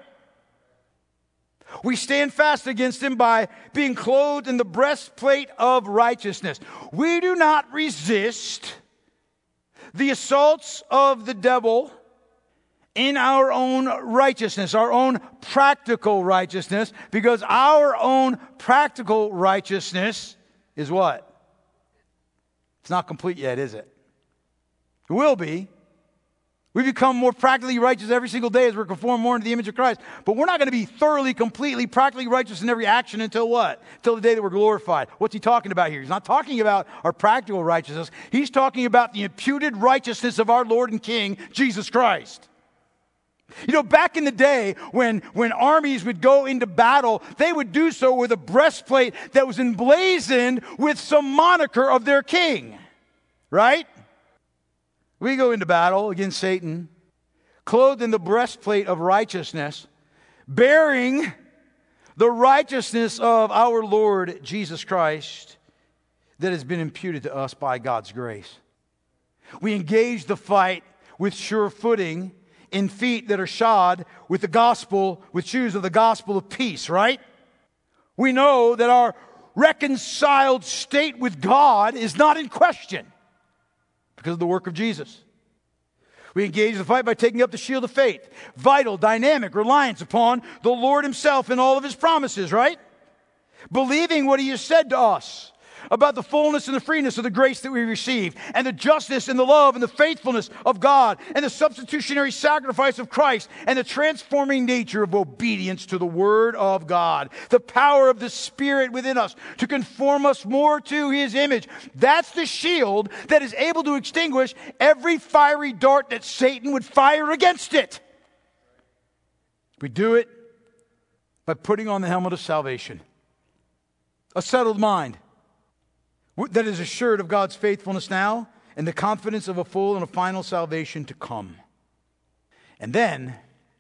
[SPEAKER 1] We stand fast against him by being clothed in the breastplate of righteousness. We do not resist the assaults of the devil in our own righteousness, our own practical righteousness, because our own practical righteousness is what? It's not complete yet, is it? It will be. We become more practically righteous every single day as we're conformed more into the image of Christ. But we're not going to be thoroughly, completely, practically righteous in every action until what? Until the day that we're glorified. What's he talking about here? He's not talking about our practical righteousness. He's talking about the imputed righteousness of our Lord and King, Jesus Christ. You know, back in the day when, when armies would go into battle, they would do so with a breastplate that was emblazoned with some moniker of their king. Right? We go into battle against Satan, clothed in the breastplate of righteousness, bearing the righteousness of our Lord Jesus Christ that has been imputed to us by God's grace. We engage the fight with sure footing in feet that are shod with the gospel, with shoes of the gospel of peace, right? We know that our reconciled state with God is not in question because of the work of Jesus. We engage the fight by taking up the shield of faith, vital, dynamic reliance upon the Lord Himself and all of His promises, right? Believing what He has said to us about the fullness and the freeness of the grace that we receive, and the justice and the love and the faithfulness of God, and the substitutionary sacrifice of Christ, and the transforming nature of obedience to the Word of God. The power of the Spirit within us to conform us more to His image. That's the shield that is able to extinguish every fiery dart that Satan would fire against it. We do it by putting on the helmet of salvation, a settled mind that is assured of God's faithfulness now and the confidence of a full and a final salvation to come. And then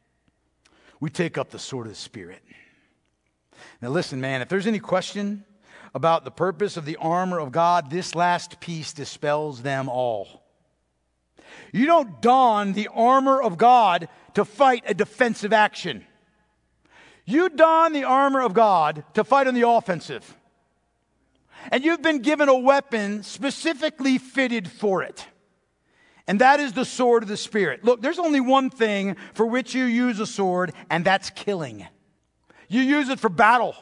[SPEAKER 1] we take up the sword of the Spirit. Now listen, man, if there's any question about the purpose of the armor of God, this last piece dispels them all. You don't don the armor of God to fight a defensive action. You don the armor of God to fight on the offensive. And you've been given a weapon specifically fitted for it. And that is the sword of the Spirit. Look, there's only one thing for which you use a sword, and that's killing. You use it for battle.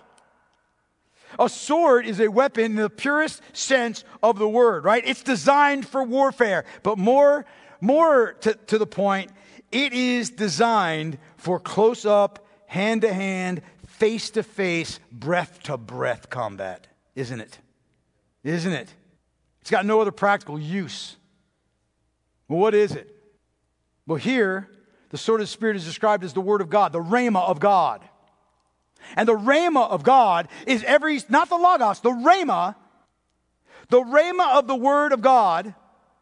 [SPEAKER 1] A sword is a weapon in the purest sense of the word, right? It's designed for warfare. But more, more to, to the point, it is designed for close-up, hand-to-hand, face-to-face, breath-to-breath combat, isn't it? Isn't it? It's got no other practical use. Well, what is it? Well, here, the sword of the Spirit is described as the Word of God, the Rhema of God. And the Rhema of God is every, not the Logos, the Rhema, the Rhema of the Word of God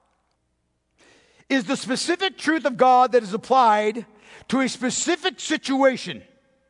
[SPEAKER 1] is the specific truth of God that is applied to a specific situation.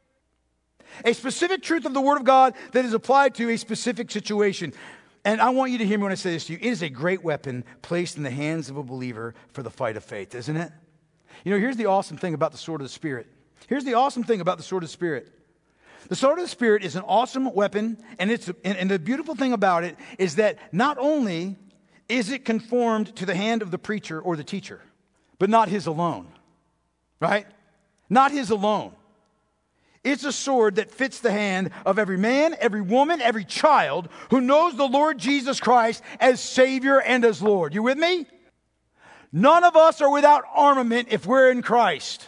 [SPEAKER 1] A specific truth of the Word of God that is applied to a specific situation. And I want you to hear me when I say this to you. It is a great weapon placed in the hands of a believer for the fight of faith, isn't it? You know, here's the awesome thing about the sword of the Spirit. Here's the awesome thing about the sword of the Spirit. The sword of the Spirit is an awesome weapon, and it's and, and the beautiful thing about it is that not only is it conformed to the hand of the preacher or the teacher, but not his alone, right? Not his alone. It's a sword that fits the hand of every man, every woman, every child who knows the Lord Jesus Christ as Savior and as Lord. You with me? None of us are without armament if we're in Christ,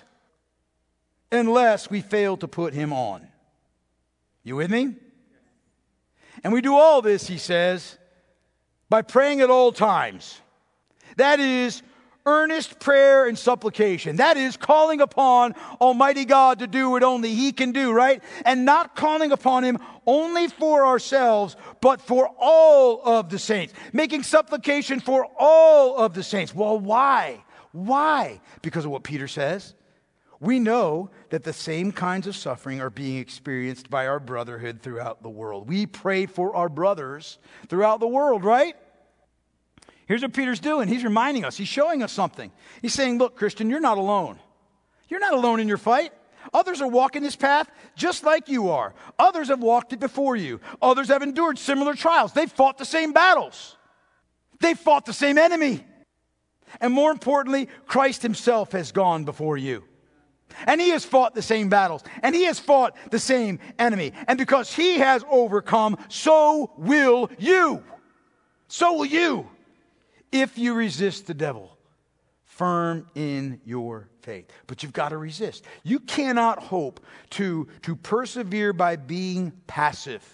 [SPEAKER 1] unless we fail to put Him on. You with me? And we do all this, he says, by praying at all times. That is earnest prayer and supplication. That is calling upon Almighty God to do what only He can do, right? And not calling upon Him only for ourselves, but for all of the saints. Making supplication for all of the saints. Well, why? Why? Because of what Peter says. We know that the same kinds of suffering are being experienced by our brotherhood throughout the world. We pray for our brothers throughout the world, right? Here's what Peter's doing. He's reminding us. He's showing us something. He's saying, look, Christian, you're not alone. You're not alone in your fight. Others are walking this path just like you are. Others have walked it before you. Others have endured similar trials. They've fought the same battles. They've fought the same enemy. And more importantly, Christ Himself has gone before you. And He has fought the same battles. And He has fought the same enemy. And because He has overcome, so will you. So will you. If you resist the devil, firm in your faith. But you've got to resist. You cannot hope to, to persevere by being passive.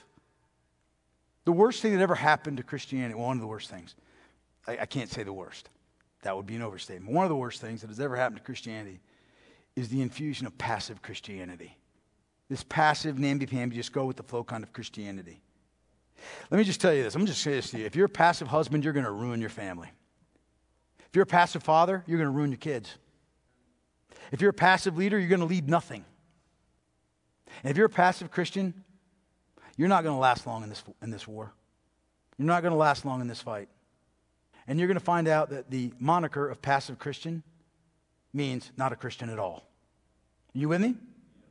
[SPEAKER 1] The worst thing that ever happened to Christianity, well, one of the worst things, I, I can't say the worst. That would be an overstatement. One of the worst things that has ever happened to Christianity is the infusion of passive Christianity. This passive, namby-pamby, just go with the flow kind of Christianity. Let me just tell you this. I'm just going to say this to you. If you're a passive husband, you're going to ruin your family. If you're a passive father, you're going to ruin your kids. If you're a passive leader, you're going to lead nothing. And if you're a passive Christian, you're not going to last long in this, in this war. You're not going to last long in this fight. And you're going to find out that the moniker of passive Christian means not a Christian at all. Are you with me?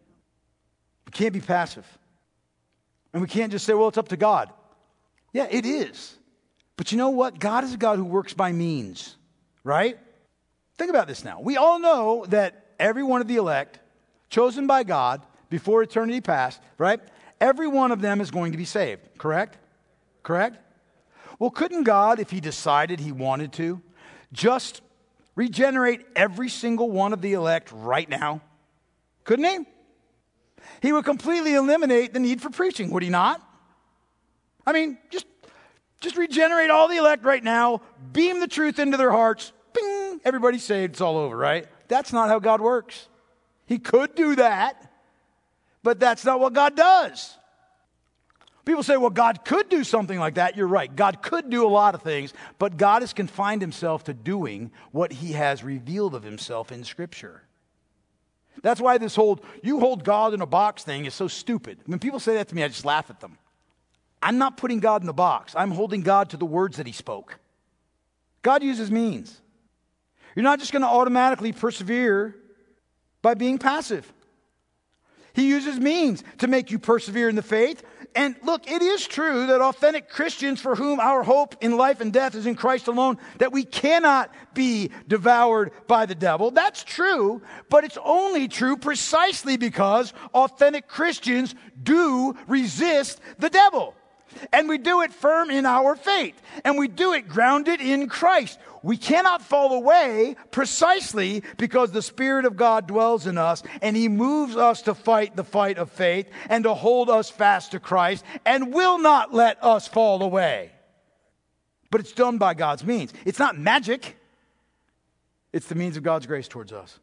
[SPEAKER 1] We can't be passive. And we can't just say, well, it's up to God. Yeah, it is. But you know what? God is a God who works by means, right? Think about this now. We all know that every one of the elect, chosen by God before eternity past, right? Every one of them is going to be saved, correct? Correct? Well, couldn't God, if he decided he wanted to, just regenerate every single one of the elect right now? Couldn't he? He would completely eliminate the need for preaching, would he not? I mean, just, just regenerate all the elect right now, beam the truth into their hearts, bing, everybody's saved, it's all over, right? That's not how God works. He could do that, but that's not what God does. People say, well, God could do something like that. You're right. God could do a lot of things, but God has confined himself to doing what he has revealed of himself in Scripture. That's why this whole, you hold God in a box thing is so stupid. When people say that to me, I just laugh at them. I'm not putting God in a box. I'm holding God to the words that he spoke. God uses means. You're not just going to automatically persevere by being passive. He uses means to make you persevere in the faith. And look, it is true that authentic Christians for whom our hope in life and death is in Christ alone, that we cannot be devoured by the devil. That's true, but it's only true precisely because authentic Christians do resist the devil. And we do it firm in our faith. And we do it grounded in Christ. We cannot fall away precisely because the Spirit of God dwells in us and he moves us to fight the fight of faith and to hold us fast to Christ and will not let us fall away. But it's done by God's means. It's not magic. It's the means of God's grace towards us.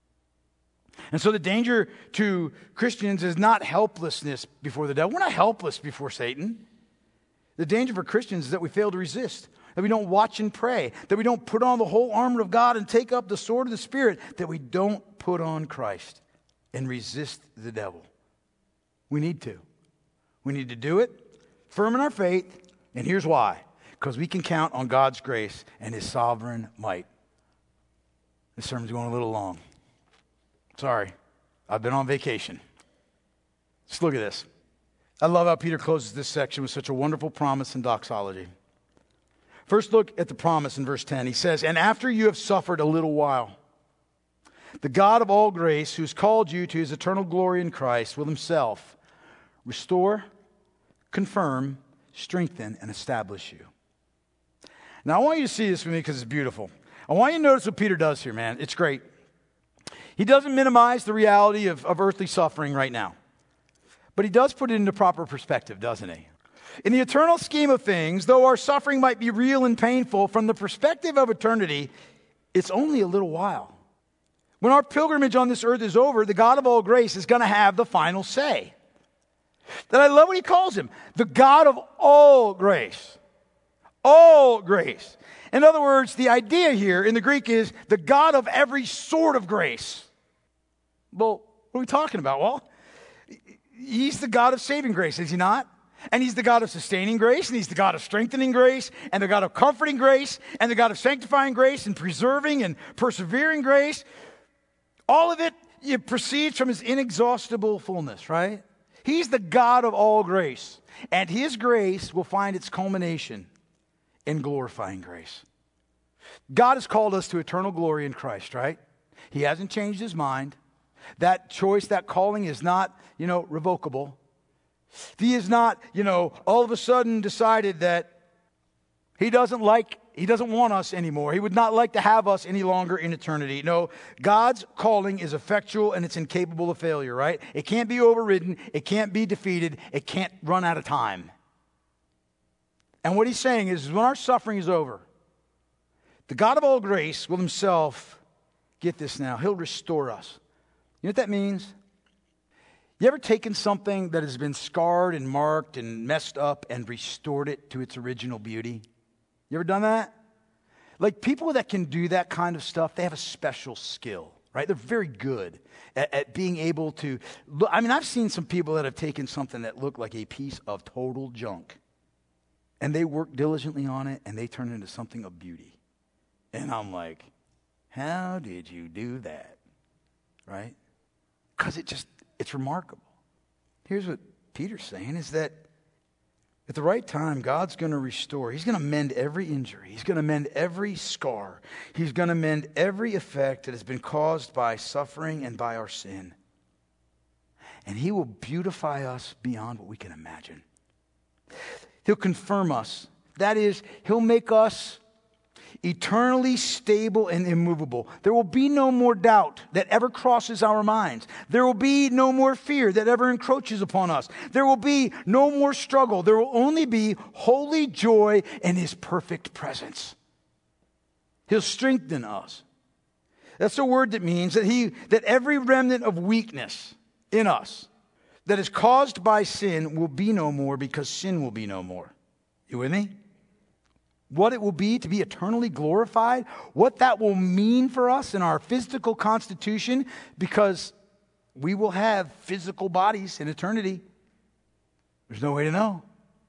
[SPEAKER 1] And so the danger to Christians is not helplessness before the devil. We're not helpless before Satan. The danger for Christians is that we fail to resist, that we don't watch and pray, that we don't put on the whole armor of God and take up the sword of the Spirit, that we don't put on Christ and resist the devil. We need to. We need to do it, firm in our faith, and here's why. Because we can count on God's grace and his sovereign might. This sermon's going a little long. Sorry, I've been on vacation. Just look at this. I love how Peter closes this section with such a wonderful promise and doxology. First, look at the promise in verse ten. He says, and after you have suffered a little while, the God of all grace, who's called you to his eternal glory in Christ, will himself restore, confirm, strengthen, and establish you. Now, I want you to see this with me because it's beautiful. I want you to notice what Peter does here, man. It's great. He doesn't minimize the reality of, of earthly suffering right now. But he does put it into proper perspective, doesn't he? In the eternal scheme of things, though our suffering might be real and painful, from the perspective of eternity, it's only a little while. When our pilgrimage on this earth is over, the God of all grace is going to have the final say. That I love what he calls him, the God of all grace. All grace. In other words, the idea here in the Greek is the God of every sort of grace. Well, what are we talking about? Well, he's the God of saving grace, is he not? And he's the God of sustaining grace, and he's the God of strengthening grace, and the God of comforting grace, and the God of sanctifying grace, and preserving and persevering grace. All of it it proceeds from his inexhaustible fullness, right? He's the God of all grace, and his grace will find its culmination in glorifying grace. God has called us to eternal glory in Christ, right? He hasn't changed his mind. That choice, that calling is not, you know, revocable. He is not, you know, all of a sudden decided that he doesn't like, he doesn't want us anymore. He would not like to have us any longer in eternity. No, God's calling is effectual and it's incapable of failure, right? It can't be overridden. It can't be defeated. It can't run out of time. And what he's saying is, when our suffering is over, the God of all grace will himself, get this now, he'll restore us. You know what that means? You ever taken something that has been scarred and marked and messed up and restored it to its original beauty? You ever done that? Like people that can do that kind of stuff, they have a special skill, right? They're very good at, at being able to look. I mean, I've seen some people that have taken something that looked like a piece of total junk, and they work diligently on it, and they turn it into something of beauty. And I'm like, how did you do that? Right? Because it just, it's remarkable. Here's what Peter's saying is that at the right time, God's going to restore. He's going to mend every injury. He's going to mend every scar. He's going to mend every effect that has been caused by suffering and by our sin. And he will beautify us beyond what we can imagine. He'll confirm us. That is, he'll make us eternally stable and immovable. There will be no more doubt that ever crosses our minds. There will be no more fear that ever encroaches upon us. There will be no more struggle. There will only be holy joy in his perfect presence. He'll strengthen us. That's a word that means that he that every remnant of weakness in us that is caused by sin will be no more, because sin will be no more. You with me? What it will be to be eternally glorified, what that will mean for us in our physical constitution, because we will have physical bodies in eternity. There's no way to know.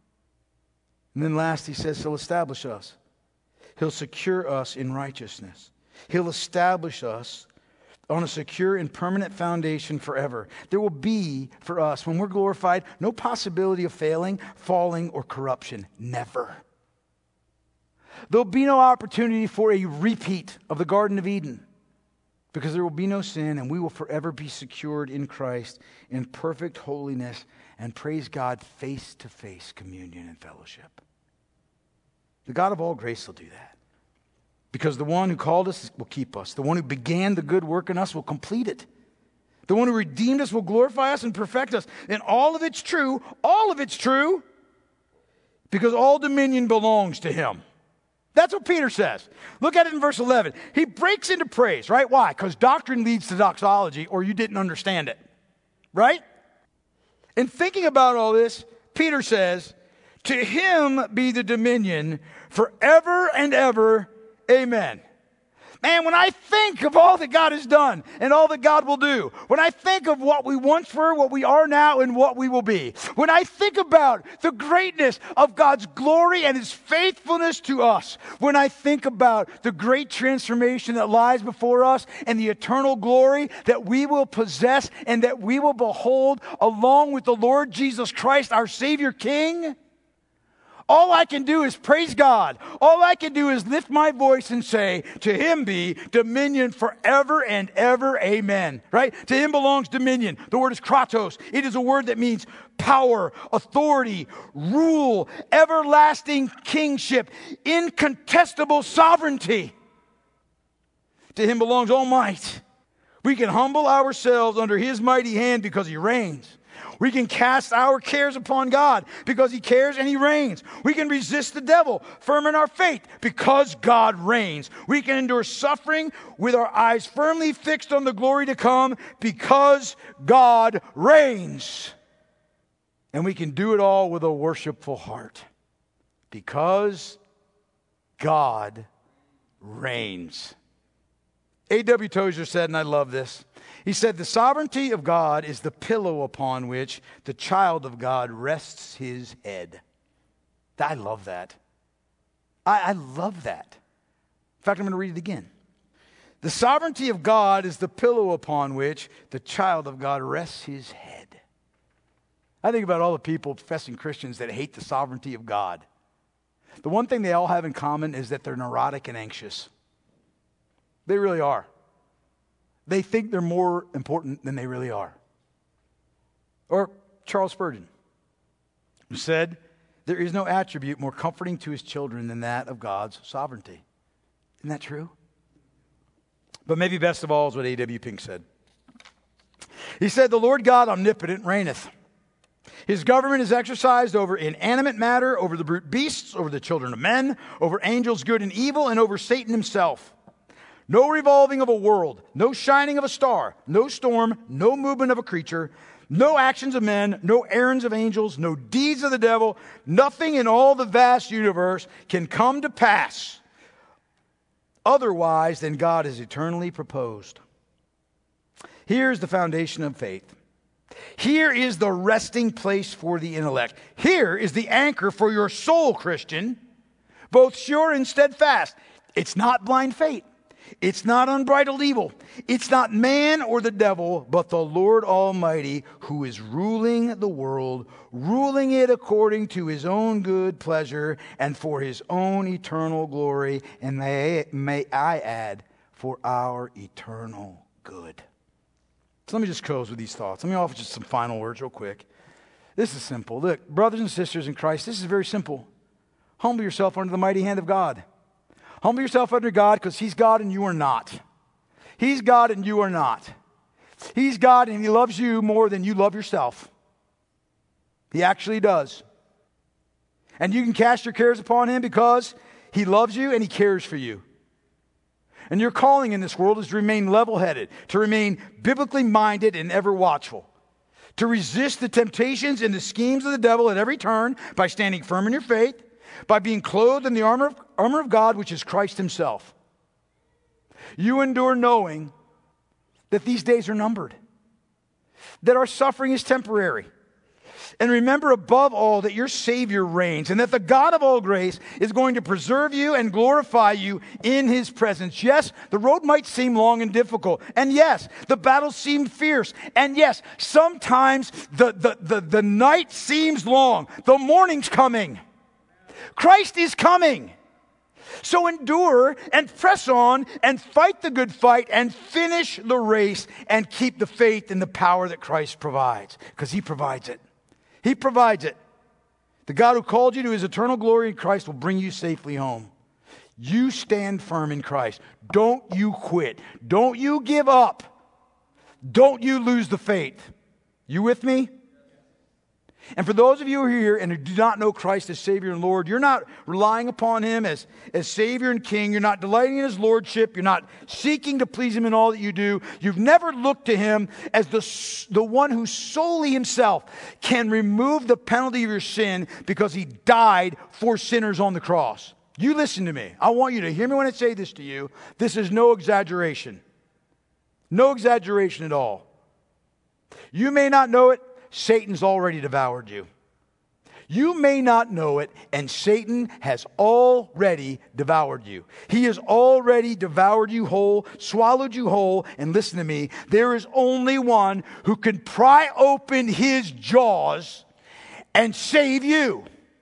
[SPEAKER 1] And then last, he says he'll establish us. He'll secure us in righteousness. He'll establish us on a secure and permanent foundation forever. There will be, for us, when we're glorified, no possibility of failing, falling, or corruption. Never. There'll be no opportunity for a repeat of the Garden of Eden, because there will be no sin, and we will forever be secured in Christ in perfect holiness and, praise God, face-to-face communion and fellowship. The God of all grace will do that, because the one who called us will keep us. The one who began the good work in us will complete it. The one who redeemed us will glorify us and perfect us. And all of it's true, all of it's true, because all dominion belongs to him. That's what Peter says. Look at it in verse eleven. He breaks into praise, right? Why? Because doctrine leads to doxology, or you didn't understand it, right? In thinking about all this, Peter says, to him be the dominion forever and ever. Amen. Man, when I think of all that God has done and all that God will do, when I think of what we once were, what we are now, and what we will be, when I think about the greatness of God's glory and his faithfulness to us, when I think about the great transformation that lies before us and the eternal glory that we will possess and that we will behold along with the Lord Jesus Christ, our Savior King, all I can do is praise God. All I can do is lift my voice and say, to him be dominion forever and ever. Amen. Right? To him belongs dominion. The word is kratos. It is a word that means power, authority, rule, everlasting kingship, incontestable sovereignty. To him belongs all might. We can humble ourselves under his mighty hand because he reigns. We can cast our cares upon God because he cares and he reigns. We can resist the devil, firm in our faith, because God reigns. We can endure suffering with our eyes firmly fixed on the glory to come because God reigns. And we can do it all with a worshipful heart because God reigns. A W Tozer said, and I love this, he said, the sovereignty of God is the pillow upon which the child of God rests his head. I love that. I, I love that. In fact, I'm going to read it again. The sovereignty of God is the pillow upon which the child of God rests his head. I think about all the people, professing Christians, that hate the sovereignty of God. The one thing they all have in common is that they're neurotic and anxious. They really are. They think they're more important than they really are. Or Charles Spurgeon, who said, there is no attribute more comforting to his children than that of God's sovereignty. Isn't that true? But maybe best of all is what A W Pink said. He said, the Lord God omnipotent reigneth. His government is exercised over inanimate matter, over the brute beasts, over the children of men, over angels good and evil, and over Satan himself. No revolving of a world, no shining of a star, no storm, no movement of a creature, no actions of men, no errands of angels, no deeds of the devil, nothing in all the vast universe can come to pass otherwise than God has eternally proposed. Here's the foundation of faith. Here is the resting place for the intellect. Here is the anchor for your soul, Christian, both sure and steadfast. It's not blind faith. It's not unbridled evil. It's not man or the devil, but the Lord Almighty, who is ruling the world, ruling it according to his own good pleasure and for his own eternal glory. And may, may I add, for our eternal good. So let me just close with these thoughts. Let me offer just some final words real quick. This is simple. Look, brothers and sisters in Christ, this is very simple. Humble yourself under the mighty hand of God. Humble yourself under God because he's God and you are not. He's God and you are not. He's God and he loves you more than you love yourself. He actually does. And you can cast your cares upon him because he loves you and he cares for you. And your calling in this world is to remain level-headed, to remain biblically minded and ever watchful, to resist the temptations and the schemes of the devil at every turn by standing firm in your faith, by being clothed in the armor of, armor of God, which is Christ himself. You endure knowing that these days are numbered, that our suffering is temporary. And remember above all that your Savior reigns and that the God of all grace is going to preserve you and glorify you in his presence. Yes, the road might seem long and difficult. And yes, the battle seemed fierce. And yes, sometimes the, the, the, the night seems long. The morning's coming. Christ is coming. So endure and press on and fight the good fight and finish the race and keep the faith in the power that Christ provides, because he provides it. He provides it. The God who called you to his eternal glory in Christ will bring you safely home. You stand firm in Christ. Don't you quit. Don't you give up. Don't you lose the faith. You with me? And for those of you who are here and who do not know Christ as Savior and Lord, you're not relying upon him as, as Savior and King. You're not delighting in his Lordship. You're not seeking to please him in all that you do. You've never looked to him as the, the one who solely himself can remove the penalty of your sin because he died for sinners on the cross. You listen to me. I want you to hear me when I say this to you. This is no exaggeration. No exaggeration at all. You may not know it. Satan's already devoured you. You may not know it, and Satan has already devoured you. He has already devoured you whole, swallowed you whole, and listen to me, there is only one who can pry open his jaws and save you.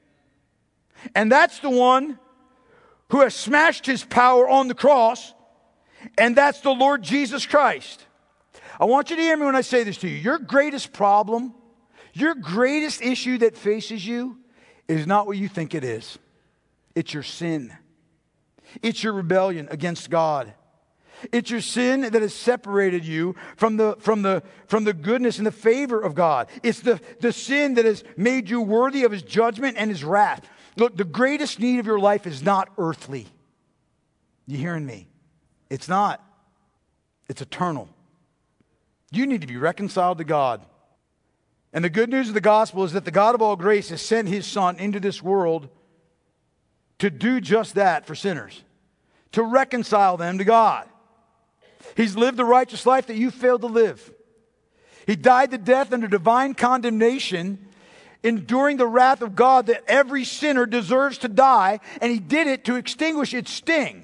[SPEAKER 1] And that's the one who has smashed his power on the cross, and that's the Lord Jesus Christ. I want you to hear me when I say this to you. Your greatest problem, your greatest issue that faces you is not what you think it is. It's your sin. It's your rebellion against God. It's your sin that has separated you from the, from the, from the goodness and the favor of God. It's the, the sin that has made you worthy of his judgment and his wrath. Look, the greatest need of your life is not earthly. You hearing me? It's not. It's eternal. You need to be reconciled to God. And the good news of the gospel is that the God of all grace has sent his Son into this world to do just that for sinners, to reconcile them to God. He's lived the righteous life that you failed to live. He died the death under divine condemnation, enduring the wrath of God that every sinner deserves to die, and he did it to extinguish its sting.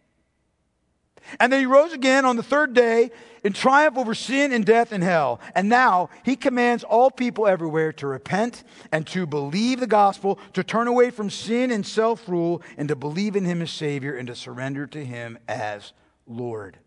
[SPEAKER 1] And then he rose again on the third day in triumph over sin and death and hell. And now he commands all people everywhere to repent and to believe the gospel, to turn away from sin and self-rule, and to believe in him as Savior and to surrender to him as Lord.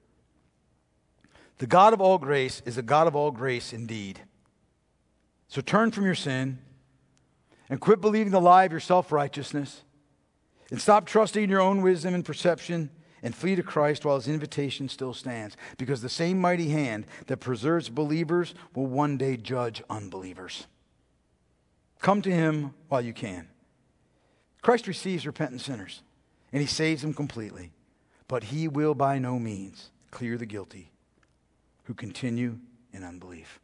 [SPEAKER 1] The God of all grace is a God of all grace indeed. So turn from your sin and quit believing the lie of your self-righteousness, and stop trusting in your own wisdom and perception, and flee to Christ while his invitation still stands. Because the same mighty hand that preserves believers will one day judge unbelievers. Come to him while you can. Christ receives repentant sinners, and he saves them completely. But he will by no means clear the guilty who continue in unbelief.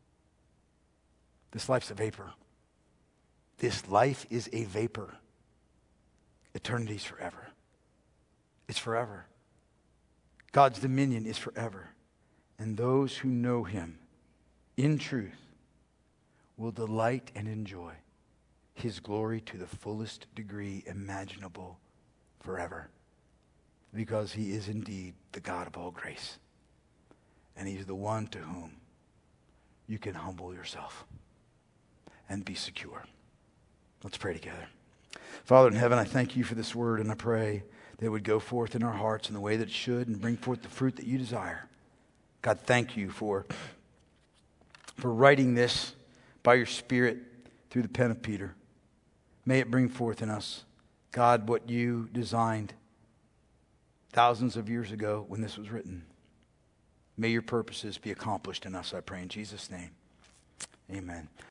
[SPEAKER 1] This life's a vapor. This life is a vapor. Eternity's forever. It's forever. God's dominion is forever. and those who know him in truth will delight and enjoy his glory to the fullest degree imaginable forever. Because he is indeed the God of all grace. And he's the one to whom you can humble yourself and be secure. Let's pray together. Father in heaven, I thank you for this word, and I pray that it would go forth in our hearts in the way that it should and bring forth the fruit that you desire. God, thank you for, for writing this by your Spirit through the pen of Peter. May it bring forth in us, God, what you designed thousands of years ago when this was written. May your purposes be accomplished in us, I pray in Jesus' name. Amen.